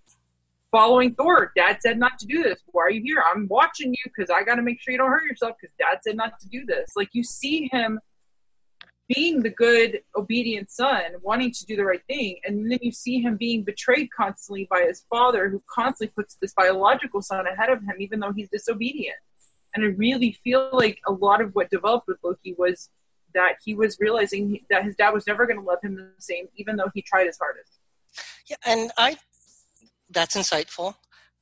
following Thor. Dad said not to do this. Why are you here? I'm watching you because I got to make sure you don't hurt yourself because Dad said not to do this. Like, you see him being the good, obedient son, wanting to do the right thing, and then you see him being betrayed constantly by his father, who constantly puts this biological son ahead of him, even though he's disobedient. And I really feel like a lot of what developed with Loki was that he was realizing that his dad was never going to love him the same, even though he tried his hardest. Yeah, and that's insightful.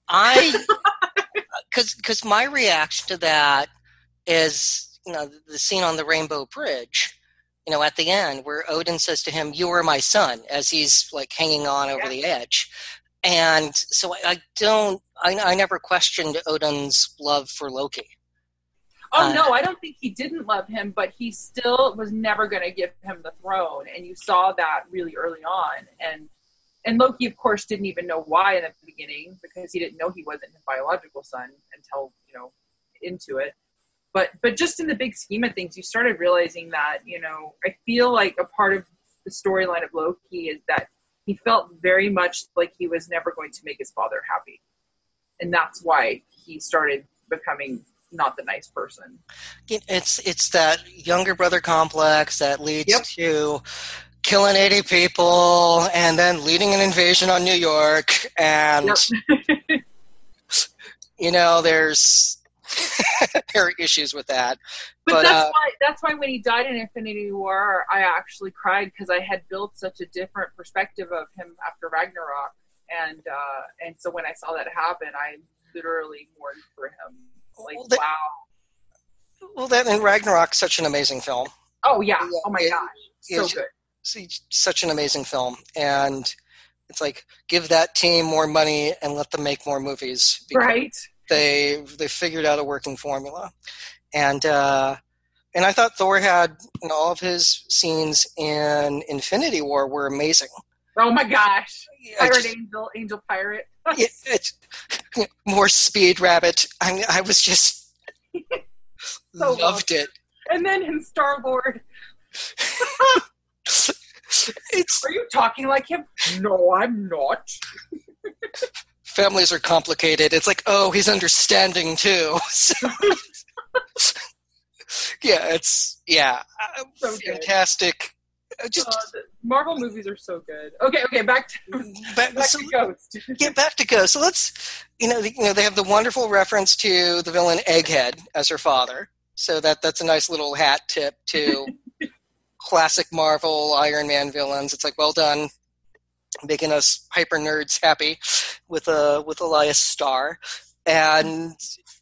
Because my reaction to that is, the scene on the Rainbow Bridge, at the end where Odin says to him, "You are my son," as he's like hanging on over the edge. And so I never questioned Odin's love for Loki. Oh, no, I don't think he didn't love him, but he still was never going to give him the throne. And you saw that really early on. And Loki, of course, didn't even know why in the beginning, because he didn't know he wasn't his biological son until, into it. But just in the big scheme of things, you started realizing that, I feel like a part of the storyline of Loki is that he felt very much like he was never going to make his father happy. And that's why he started becoming not the nice person. It's that younger brother complex that leads to killing 80 people and then leading an invasion on New York. And, there's there are issues with that. But that's why when he died in Infinity War, I actually cried, because I had built such a different perspective of him after Ragnarok. And so when I saw that happen, I literally mourned for him. Like, wow. Well, that and Ragnarok's such an amazing film. Oh, yeah. Oh, my gosh. So good. Such an amazing film. And it's like, give that team more money and let them make more movies. Right. They figured out a working formula. And I thought Thor had, all of his scenes in Infinity War were amazing. Oh, my gosh. Angel Pirate. It's more Speed Rabbit. I was just so loved it. And then in Star-Lord. Are you talking like him? No, I'm not. Families are complicated. It's like, oh, he's understanding too. So, it's so fantastic just the Marvel movies are so good. Okay, back to Ghost. Get back to Ghost. So let's, they have the wonderful reference to the villain Egghead as her father. So that's a nice little hat tip to classic Marvel Iron Man villains. It's like, well done, making us hyper nerds happy with Elias Starr. And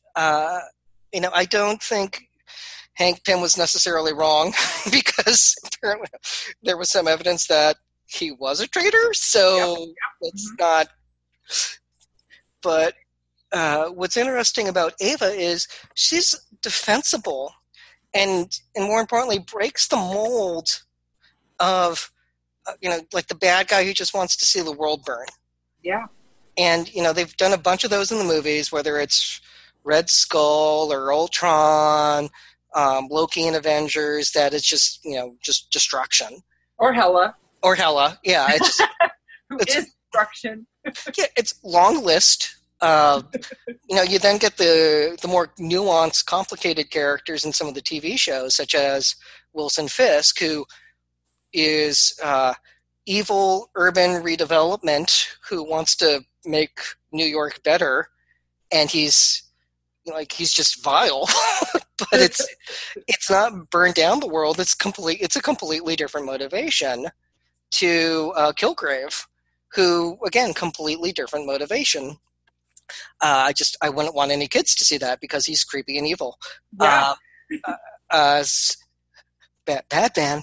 I don't think Hank Pym was necessarily wrong because apparently there was some evidence that he was a traitor. So it's not. But what's interesting about Ava is she's defensible, and more importantly, breaks the mold of like the bad guy who just wants to see the world burn. Yeah. And they've done a bunch of those in the movies, whether it's Red Skull or Ultron. Loki and Avengers, that is just destruction. Or Hela, yeah. It's destruction. Yeah, it's long list. You then get the more nuanced, complicated characters in some of the TV shows, such as Wilson Fisk, who is evil urban redevelopment who wants to make New York better, and he's just vile. But it's not burn down the world. It's a completely different motivation to Kilgrave, who again completely different motivation. I wouldn't want any kids to see that because he's creepy and evil. Yeah. Bad man.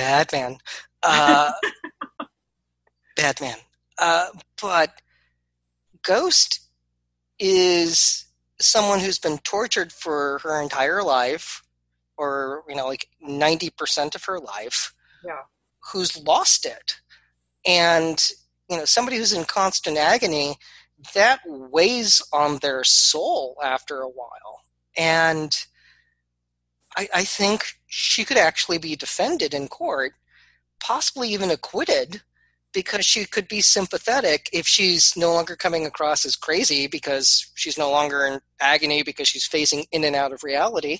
Bad man. But Ghost is someone who's been tortured for her entire life, or 90% of her life, who's lost it, and somebody who's in constant agony, that weighs on their soul after a while. And I think she could actually be defended in court, possibly even acquitted, because she could be sympathetic if she's no longer coming across as crazy because she's no longer in agony because she's phasing in and out of reality,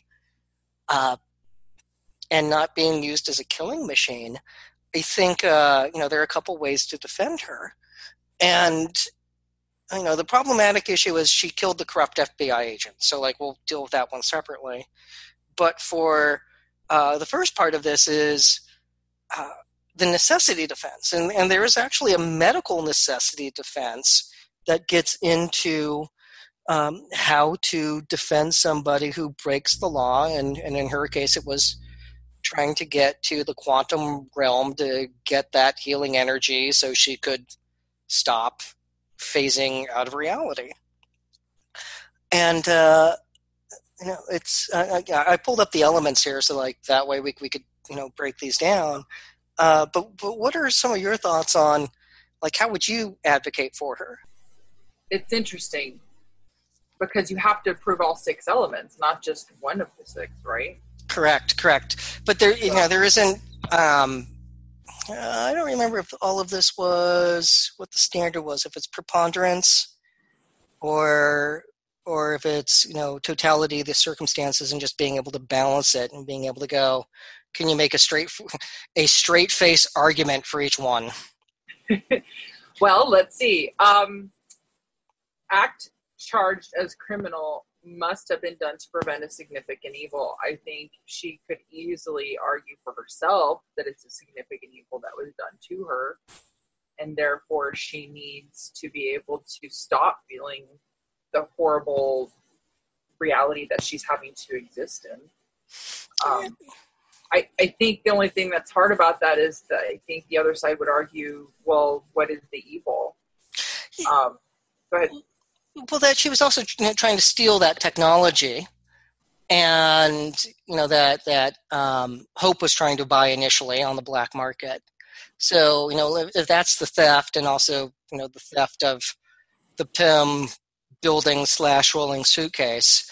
and not being used as a killing machine. I think, there are a couple ways to defend her. And, the problematic issue is she killed the corrupt FBI agent. So, we'll deal with that one separately. But for the first part of this is the necessity defense. And there is actually a medical necessity defense that gets into how to defend somebody who breaks the law. And in her case, it was trying to get to the quantum realm to get that healing energy so she could stop phasing out of reality. And, I pulled up the elements here so that way we could, break these down. But what are some of your thoughts on, how would you advocate for her? It's interesting because you have to prove all 6 elements, not just one of the 6, right? Correct. But there, there isn't. I don't remember if all of this was what the standard was. If it's preponderance, or if it's totality of the circumstances and just being able to balance it and being able to go. Can you make a straight face argument for each one? Well, let's see. Act charged as criminal must have been done to prevent a significant evil. I think she could easily argue for herself that it's a significant evil that was done to her, and therefore she needs to be able to stop feeling the horrible reality that she's having to exist in. I think the only thing that's hard about that is that I think the other side would argue, well, what is the evil? Go ahead. Well, that she was also trying to steal that technology, and that Hope was trying to buy initially on the black market. So if that's the theft, and also the theft of the Pym building / rolling suitcase,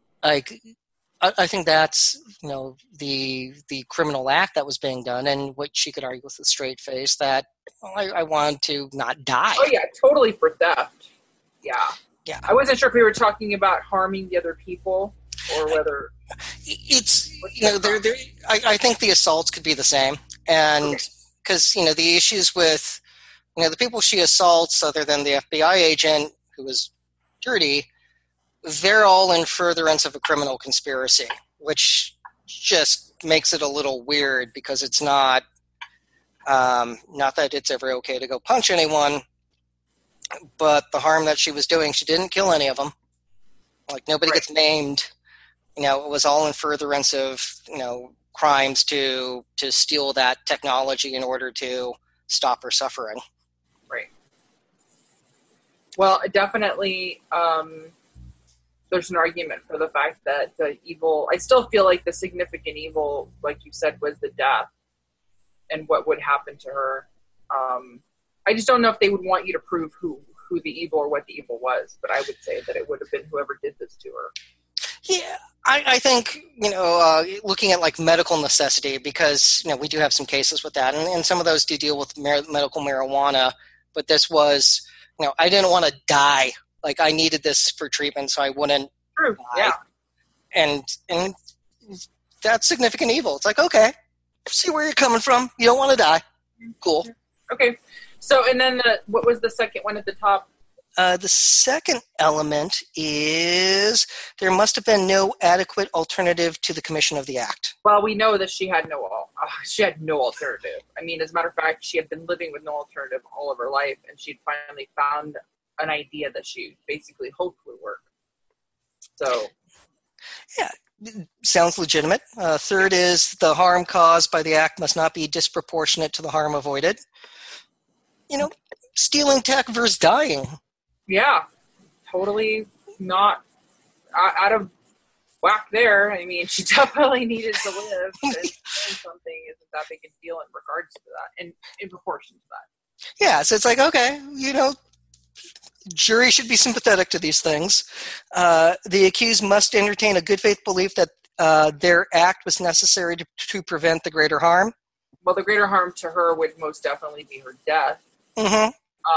I think that's the criminal act that was being done, and what she could argue with a straight face that I wanted to not die. Oh yeah, totally for theft. Yeah. Yeah. I wasn't sure if we were talking about harming the other people or whether it's I think the assaults could be the same, And Okay. because, the issues with, the people she assaults, other than the FBI agent who was dirty, they're all in furtherance of a criminal conspiracy, which just makes it a little weird because it's not that it's ever okay to go punch anyone, but the harm that she was doing, she didn't kill any of them. Like, nobody Right. gets named. It was all in furtherance of, crimes to steal that technology in order to stop her suffering. Right. Well, definitely, there's an argument for the fact that the evil, I still feel like the significant evil, like you said, was the death and what would happen to her. I just don't know if they would want you to prove who the evil or what the evil was, but I would say that it would have been whoever did this to her. Yeah, I think, looking at like medical necessity, because, we do have some cases with that, and some of those do deal with medical marijuana, but this was, I didn't want to die. Like, I needed this for treatment so I wouldn't True. die. Yeah. And that's significant evil. It's like, okay, see where you're coming from. You don't want to die. Cool. Okay. So, and then what was the second one at the top? The second element is there must have been no adequate alternative to the commission of the act. Well, we know that she had no alternative. I mean, as a matter of fact, she had been living with no alternative all of her life, and she'd finally found an idea that she basically hoped would work. So, yeah, sounds legitimate. Third is the harm caused by the act must not be disproportionate to the harm avoided. Stealing tech versus dying. yeah, totally not out of whack there. I mean, she definitely needed to live, and something isn't that big a deal in regards to that, and in proportion to that. Yeah, so it's like, okay, jury should be sympathetic to these things. The accused must entertain a good faith belief that their act was necessary to prevent the greater harm. Well, the greater harm to her would most definitely be her death. Mm-hmm.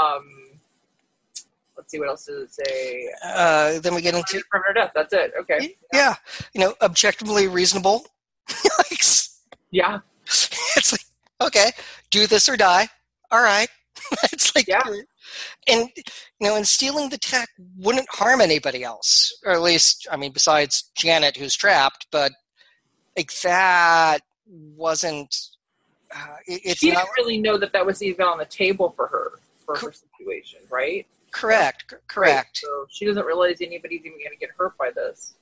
Let's see, what else does it say? Then we get into from her death. That's it. Okay. Yeah, objectively reasonable. Yeah. It's like, okay, do this or die. All right. It's like, yeah. And and stealing the tech wouldn't harm anybody else, or at least, I mean, besides Janet, who's trapped. But like, that wasn't. It's she not didn't really know that was even on the table for her situation, right? Correct. Right. So she doesn't realize anybody's even going to get hurt by this.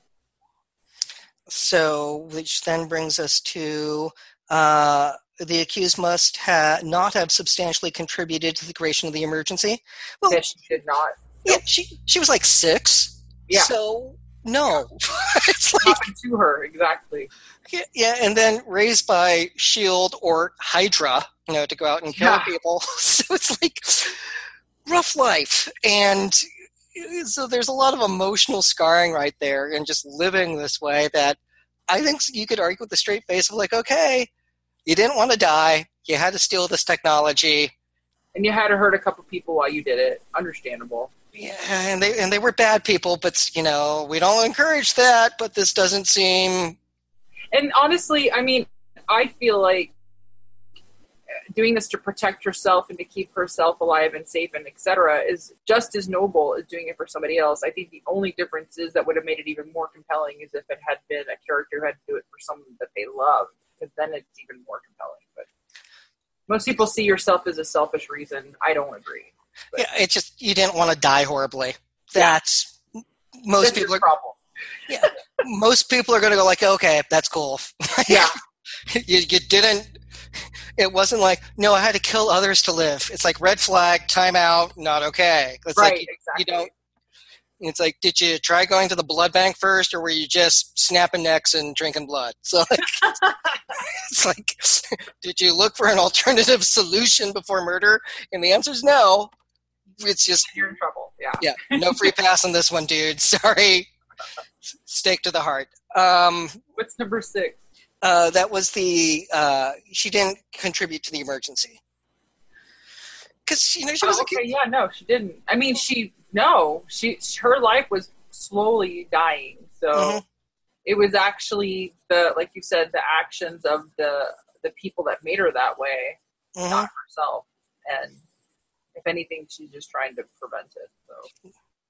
So, which then brings us to the accused must not have substantially contributed to the creation of the emergency. Well, she did not. Yeah, she was like 6. Yeah. So no, it's like happened to her exactly. Yeah, and then raised by SHIELD or Hydra, to go out and kill people. So it's like rough life, and so there's a lot of emotional scarring right there, and just living this way that I think you could argue with a straight face of like, okay, you didn't want to die, you had to steal this technology, and you had to hurt a couple people while you did it. Understandable. Yeah, and they were bad people, but we don't encourage that. But this doesn't seem. And honestly, I mean, I feel like doing this to protect herself and to keep herself alive and safe and etc. is just as noble as doing it for somebody else. I think the only difference is that would have made it even more compelling is if it had been a character who had to do it for someone that they love, because then it's even more compelling. But most people see yourself as a selfish reason. I don't agree. But yeah, it's just you didn't want to die horribly. That's most people are. Problem. Yeah, most people are going to go like, okay, that's cool. Yeah, you didn't. It wasn't like, no, I had to kill others to live. It's like red flag, timeout, not okay. It's right, like exactly. You don't. It's like, did you try going to the blood bank first, or were you just snapping necks and drinking blood? So it's like, did you look for an alternative solution before murder? And the answer is no. It's just you're in trouble. Yeah. Yeah. No free pass on this one, dude. Sorry. Stake to the heart. What's number 6? That was the she didn't contribute to the emergency because she was okay. Yeah, no, she didn't. I mean, her life was slowly dying. So it was actually like you said, the actions of the the people that made her that way, Mm-hmm. not herself. And if anything, she's just trying to prevent it. So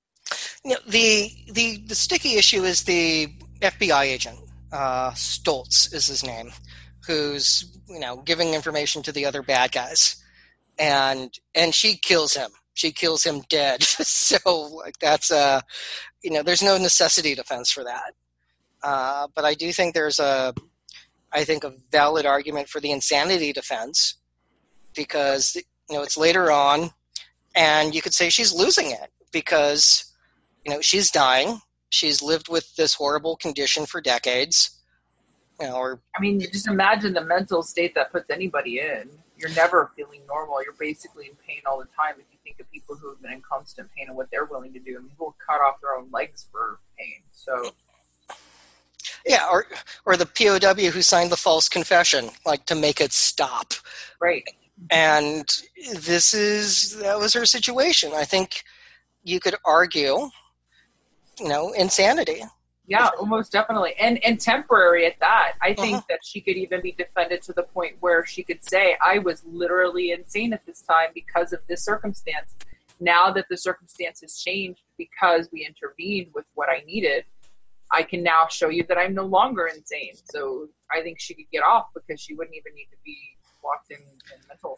The sticky issue is the FBI agent, Stoltz is his name, who's giving information to the other bad guys, and she kills him. She kills him dead. So like that's there's no necessity defense for that. But I do think there's a valid argument for the insanity defense because it's later on, and you could say she's losing it because she's dying. She's lived with this horrible condition for decades. You just imagine the mental state that puts anybody in. You're never feeling normal. You're basically in pain all the time. If you think of people who have been in constant pain and what they're willing to do, people cut off their own legs for pain. So, yeah, or the POW who signed the false confession, like to make it stop. Right. And that was her situation. I think you could argue, insanity. Yeah, almost definitely. And temporary at that. I think that she could even be defended to the point where she could say, I was literally insane at this time because of this circumstance. Now that the circumstance has changed because we intervened with what I needed, I can now show you that I'm no longer insane. So I think she could get off because she wouldn't even need to be locked in mental.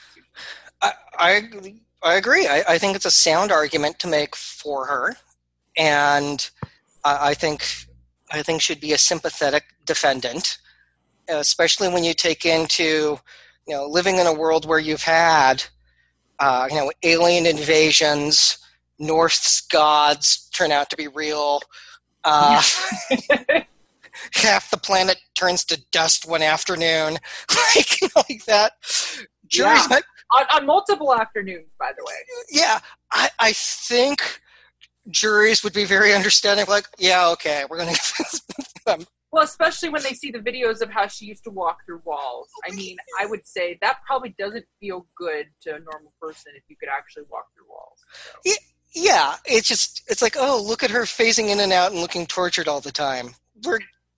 I agree. I think it's a sound argument to make for her. And I think should be a sympathetic defendant, especially when you take into, living in a world where you've had, alien invasions, Norse gods turn out to be real. Half the planet turns to dust one afternoon, like that. Juries on multiple afternoons, by the way. Yeah, I think juries would be very understanding, like, yeah, okay, we're going to... Well, especially when they see the videos of how she used to walk through walls. I would say that probably doesn't feel good to a normal person if you could actually walk through walls. So. Yeah, it's like, oh, look at her phasing in and out and looking tortured all the time. We're,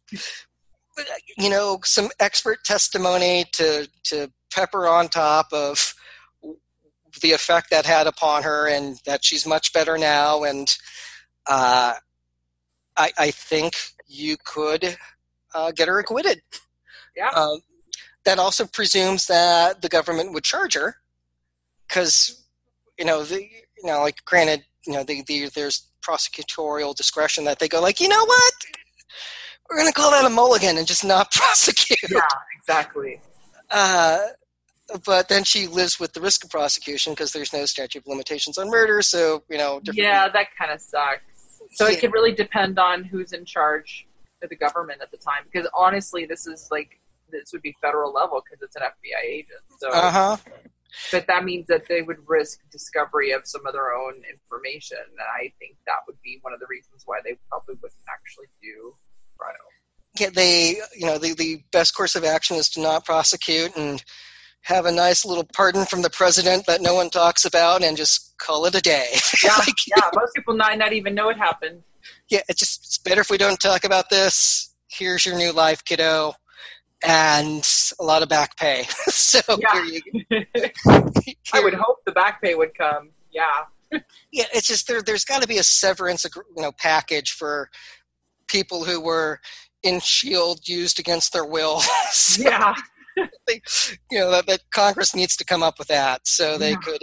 some expert testimony to pepper on top of the effect that had upon her and that she's much better now. And I think you could get her acquitted. Yeah. That also presumes that the government would charge her because, granted, there's prosecutorial discretion that they go like, you know what? We're going to call that a mulligan and just not prosecute. Yeah, exactly. But then she lives with the risk of prosecution because there's no statute of limitations on murder. So, Yeah, that kind of sucks. So it could really depend on who's in charge of the government at the time. Because honestly, this would be federal level because it's an FBI agent. So, But that means that they would risk discovery of some of their own information. And I think that would be one of the reasons why they probably wouldn't actually do trial. Yeah, the best course of action is to not prosecute and have a nice little pardon from the president that no one talks about and just call it a day. Yeah, most people not even know it happened. Yeah, it's better if we don't talk about this. Here's your new life, kiddo. And a lot of back pay. So I would hope the back pay would come. Yeah. Yeah, it's just there's got to be a severance package for people who were in SHIELD used against their will. So yeah. That Congress needs to come up with that so they could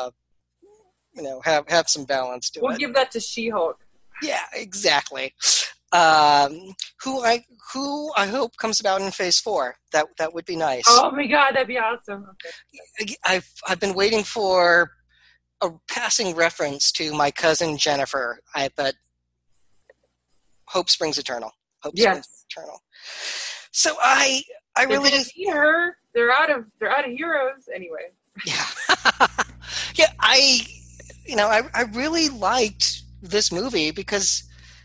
have some balance to it. We'll give that to She-Hulk. Yeah, exactly. Who I hope comes about in Phase 4. That would be nice. Oh my God, that'd be awesome. Okay. I've been waiting for a passing reference to my cousin Jennifer. But hope springs eternal. Springs eternal. So I really see her. They're out of heroes anyway. Yeah. Yeah, I really liked this movie because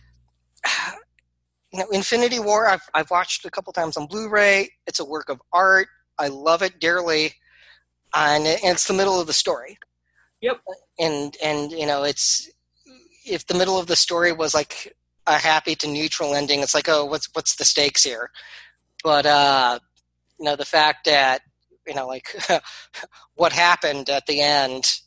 Infinity War I've watched a couple times on Blu-ray. It's a work of art. I love it dearly, and it's the middle of the story. Yep. And it's if the middle of the story was like a happy to neutral ending, it's like, oh, what's the stakes here? But the fact that, like what happened at the end,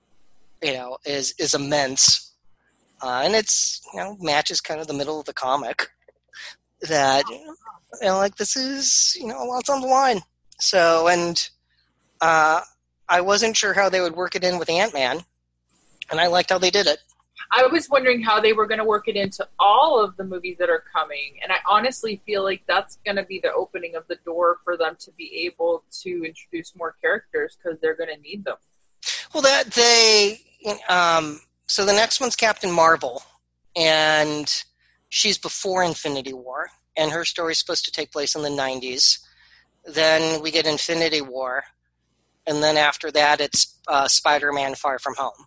is immense. And it's, matches kind of the middle of the comic that, like this is, a lot's on the line. So, and I wasn't sure how they would work it in with Ant-Man, and I liked how they did it. I was wondering how they were going to work it into all of the movies that are coming, and I honestly feel like that's going to be the opening of the door for them to be able to introduce more characters because they're going to need them. Well, so the next one's Captain Marvel, and she's before Infinity War, and her story's supposed to take place in the 90s. Then we get Infinity War, and then after that it's Spider-Man Far From Home.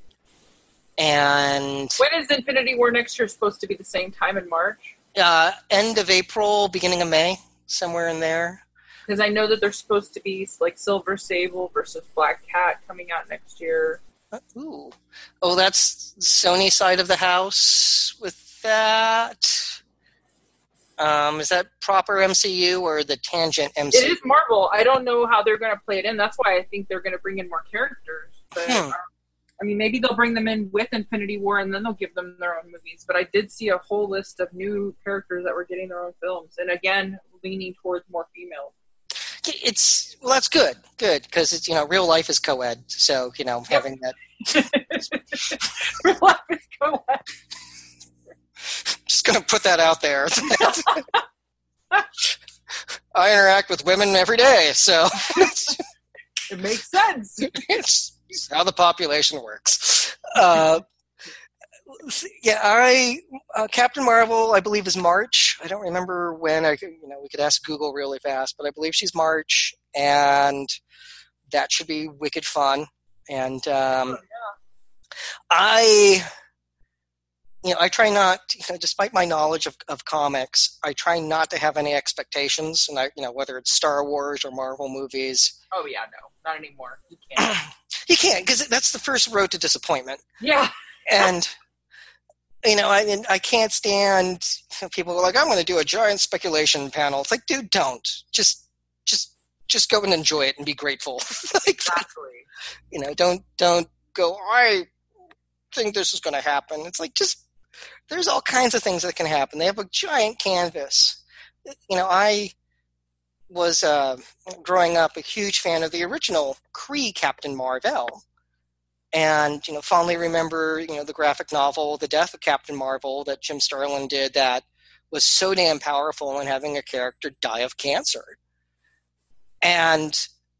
And when is Infinity War next year supposed to be? The same time in March? End of April, beginning of May, somewhere in there. Because I know that there's supposed to be like Silver Sable versus Black Cat coming out next year. Ooh. Oh, that's Sony side of the house with that. Is that proper MCU or the tangent MCU? It is Marvel. I don't know how they're going to play it in. That's why I think they're going to bring in more characters. But I mean, maybe they'll bring them in with Infinity War and then they'll give them their own movies. But I did see a whole list of new characters that were getting their own films. And again, leaning towards more female. That's good, because it's, real life is co-ed. So, having that. Real life is co-ed. Just going to put that out there. I interact with women every day, so. It makes sense. It's how the population works. Captain Marvel, I believe, is March. I don't remember when. We could ask Google really fast, but I believe she's March, and that should be wicked fun. And I try not, despite my knowledge of comics, I try not to have any expectations, and whether it's Star Wars or Marvel movies. Oh yeah, no, not anymore. You can't. You can't, because that's the first road to disappointment. Yeah. And, I can't stand people who are like, I'm going to do a giant speculation panel. It's like, dude, don't. Just go and enjoy it and be grateful. Exactly. Don't go, I think this is going to happen. It's like, there's all kinds of things that can happen. They have a giant canvas. I was growing up a huge fan of the original Kree Captain Marvel, and fondly remember the graphic novel The Death of Captain Marvel that Jim Starlin did, that was so damn powerful in having a character die of cancer. And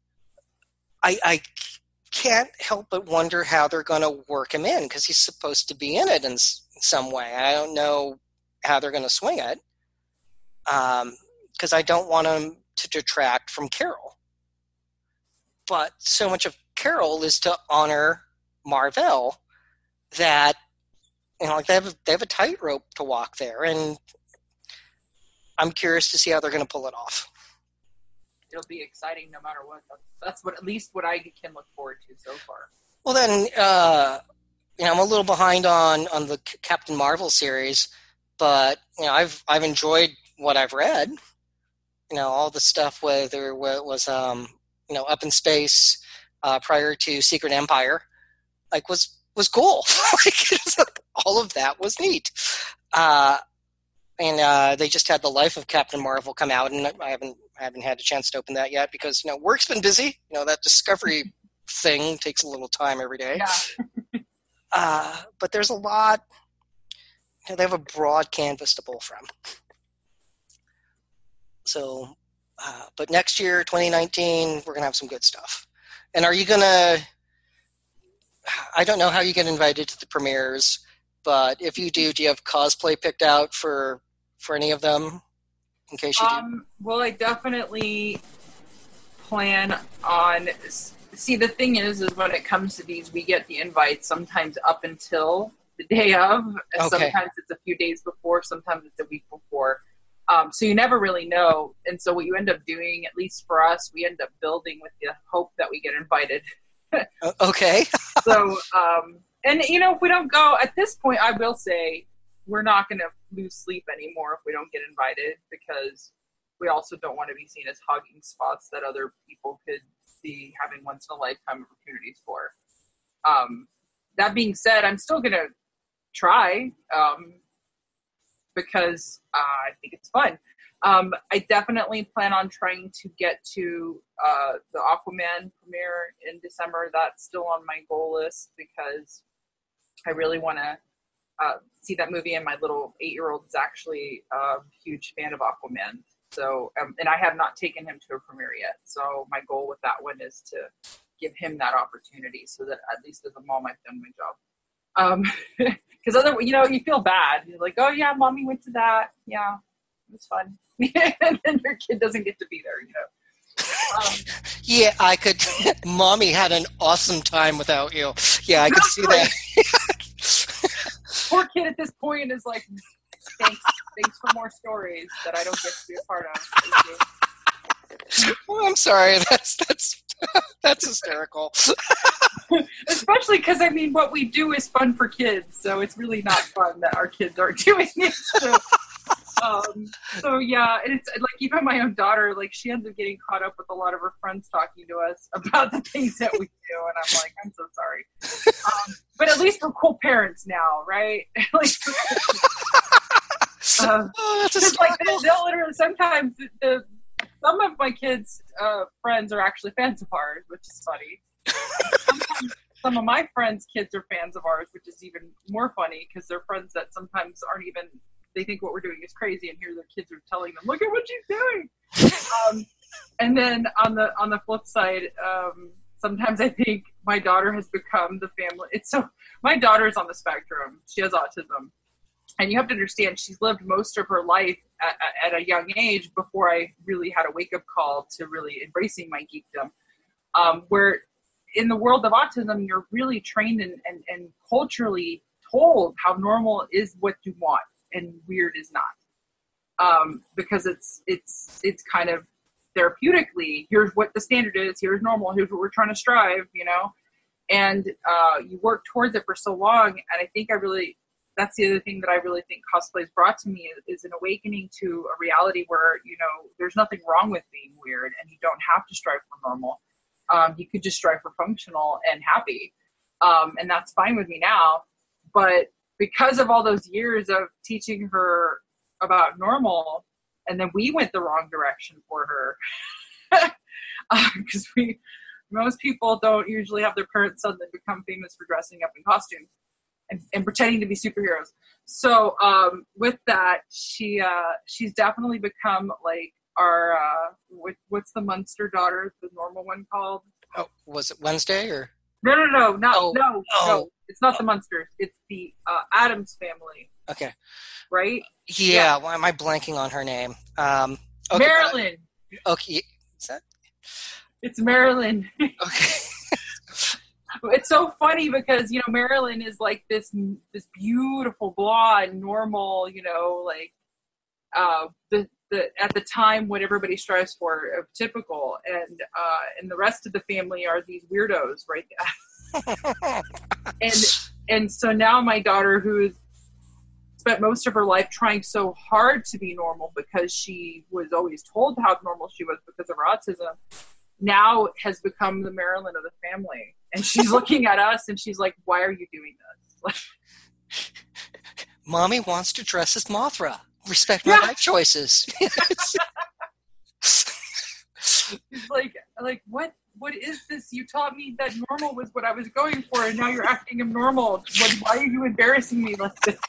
I can't help but wonder how they're going to work him in, because he's supposed to be in it in some way. I don't know how they're going to swing it, because I don't want him to detract from Carol. But so much of Carol is to honor Marvel that they have a tightrope to walk there, and I'm curious to see how they're going to pull it off. It'll be exciting no matter what. That's at least what I can look forward to so far. Well, then, I'm a little behind on the Captain Marvel series, but I've enjoyed what I've read. All the stuff, whether it was up in space prior to Secret Empire, was cool. All of that was neat. And they just had the Life of Captain Marvel come out, and I haven't had a chance to open that yet because work's been busy. That Discovery thing takes a little time every day. Yeah. But there's a lot. They have a broad canvas to pull from. So, but next year, 2019, we're gonna have some good stuff. And are you gonna? I don't know how you get invited to the premieres, but if you do you have cosplay picked out for any of them? In case you do. Well, I definitely plan on. See, the thing is when it comes to these, we get the invites sometimes up until the day of. Okay. Sometimes it's a few days before. Sometimes it's a week before. So you never really know. And so what you end up doing, at least for us, we end up building with the hope that we get invited. Okay. So, and if we don't go, at this point, I will say we're not going to lose sleep anymore if we don't get invited, because we also don't want to be seen as hogging spots that other people could be having once in a lifetime opportunities for. That being said, I'm still going to try because I think it's fun. I definitely plan on trying to get to the Aquaman premiere in December. That's still on my goal list because I really want to see that movie, and my little 8-year-old is actually a huge fan of Aquaman. So, and I have not taken him to a premiere yet. So my goal with that one is to give him that opportunity so that at least as a mom, I've done my job. Because otherwise, you feel bad. You're like, oh yeah, mommy went to that. Yeah, it was fun. And then your kid doesn't get to be there, Yeah, I could. Mommy had an awesome time without you. Yeah, I could see that. Poor kid at this point is like, thanks for more stories that I don't get to be a part of. Oh, I'm sorry. That's hysterical. Especially because, what we do is fun for kids, so it's really not fun that our kids aren't doing it. So yeah, and it's like even my own daughter, like she ends up getting caught up with a lot of her friends talking to us about the things that we do, and I'm like, I'm so sorry. But at least we're cool parents now, right? That's like they'll literally sometimes some of my kids' friends are actually fans of ours, which is funny. Sometimes some of my friends' kids are fans of ours, which is even more funny because they're friends that sometimes aren't even. They think what we're doing is crazy, and here their kids are telling them, "Look at what she's doing." And then on the flip side, sometimes I think my daughter has become the family. My daughter's on the spectrum. She has autism, and you have to understand she's lived most of her life at a young age before I really had a wake up call to really embracing my geekdom. Where in the world of autism, you're really trained and culturally told how normal is what you want and weird is not, because it's kind of therapeutically, here's what the standard is, here's normal, here's what we're trying to strive, and you work towards it for so long. And I think that's the other thing that I really think cosplay has brought to me is an awakening to a reality where, there's nothing wrong with being weird, and you don't have to strive for normal. You could just strive for functional and happy, and that's fine with me now. But because of all those years of teaching her about normal, and then we went the wrong direction for her, because most people don't usually have their parents suddenly become famous for dressing up in costumes and pretending to be superheroes. So with that, she's definitely become like our what's the Munster daughter, the normal one called? Oh, was it Wednesday or? No, no. It's not the Munsters. It's the Addams family. Okay. Right? Yeah. Why am I blanking on her name? Okay, Marilyn. Okay. Is that? It's Marilyn. Okay. It's so funny because, Marilyn is like this beautiful, blonde, normal, at the time what everybody strives for, typical, and the rest of the family are these weirdos, right? and so now my daughter, who's spent most of her life trying so hard to be normal because she was always told how normal she was because of her autism, now has become the Marilyn of the family, and she's looking at us and she's like, "Why are you doing this?" Mommy wants to dress as Mothra. Respect my life choices. like what is this? You taught me that normal was what I was going for, and now you're acting abnormal. Why are you embarrassing me like this?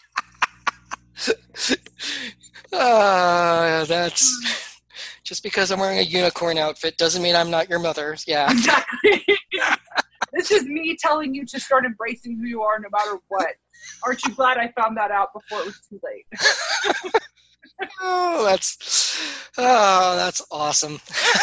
That's just because I'm wearing a unicorn outfit doesn't mean I'm not your mother. Yeah. Exactly. This is me telling you to start embracing who you are no matter what. Aren't you glad I found that out before it was too late? That's awesome.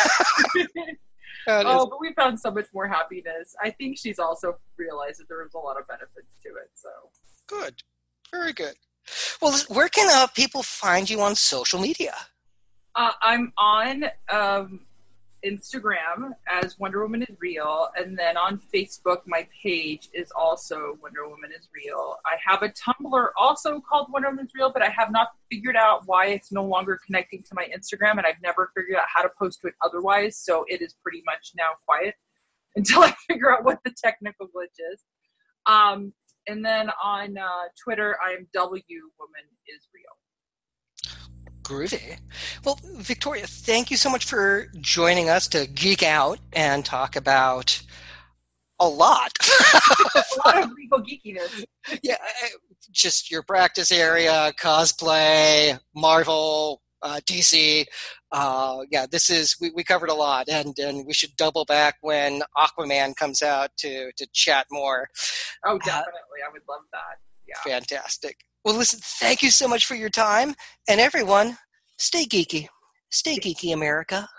But we found so much more happiness. I think she's also realized that there was a lot of benefits to it. So good, very good. Well, where can people find you on social media? I'm on Instagram as Wonder Woman is Real, and then on Facebook, my page is also Wonder Woman is Real. I have a Tumblr also called Wonder Woman is Real, but I have not figured out why it's no longer connecting to my Instagram, and I've never figured out how to post to it otherwise, so it is pretty much now quiet until I figure out what the technical glitch is. And then on Twitter, I'm W Woman is Real. Groovy. Well, Victoria, thank you so much for joining us to geek out and talk about a lot. A lot of legal geekiness. Yeah, just your practice area, cosplay, Marvel, DC. This is we covered a lot, and we should double back when Aquaman comes out to chat more. Oh, definitely. I would love that. Yeah. Fantastic. Well, listen, thank you so much for your time. And everyone, stay geeky. Stay geeky, America.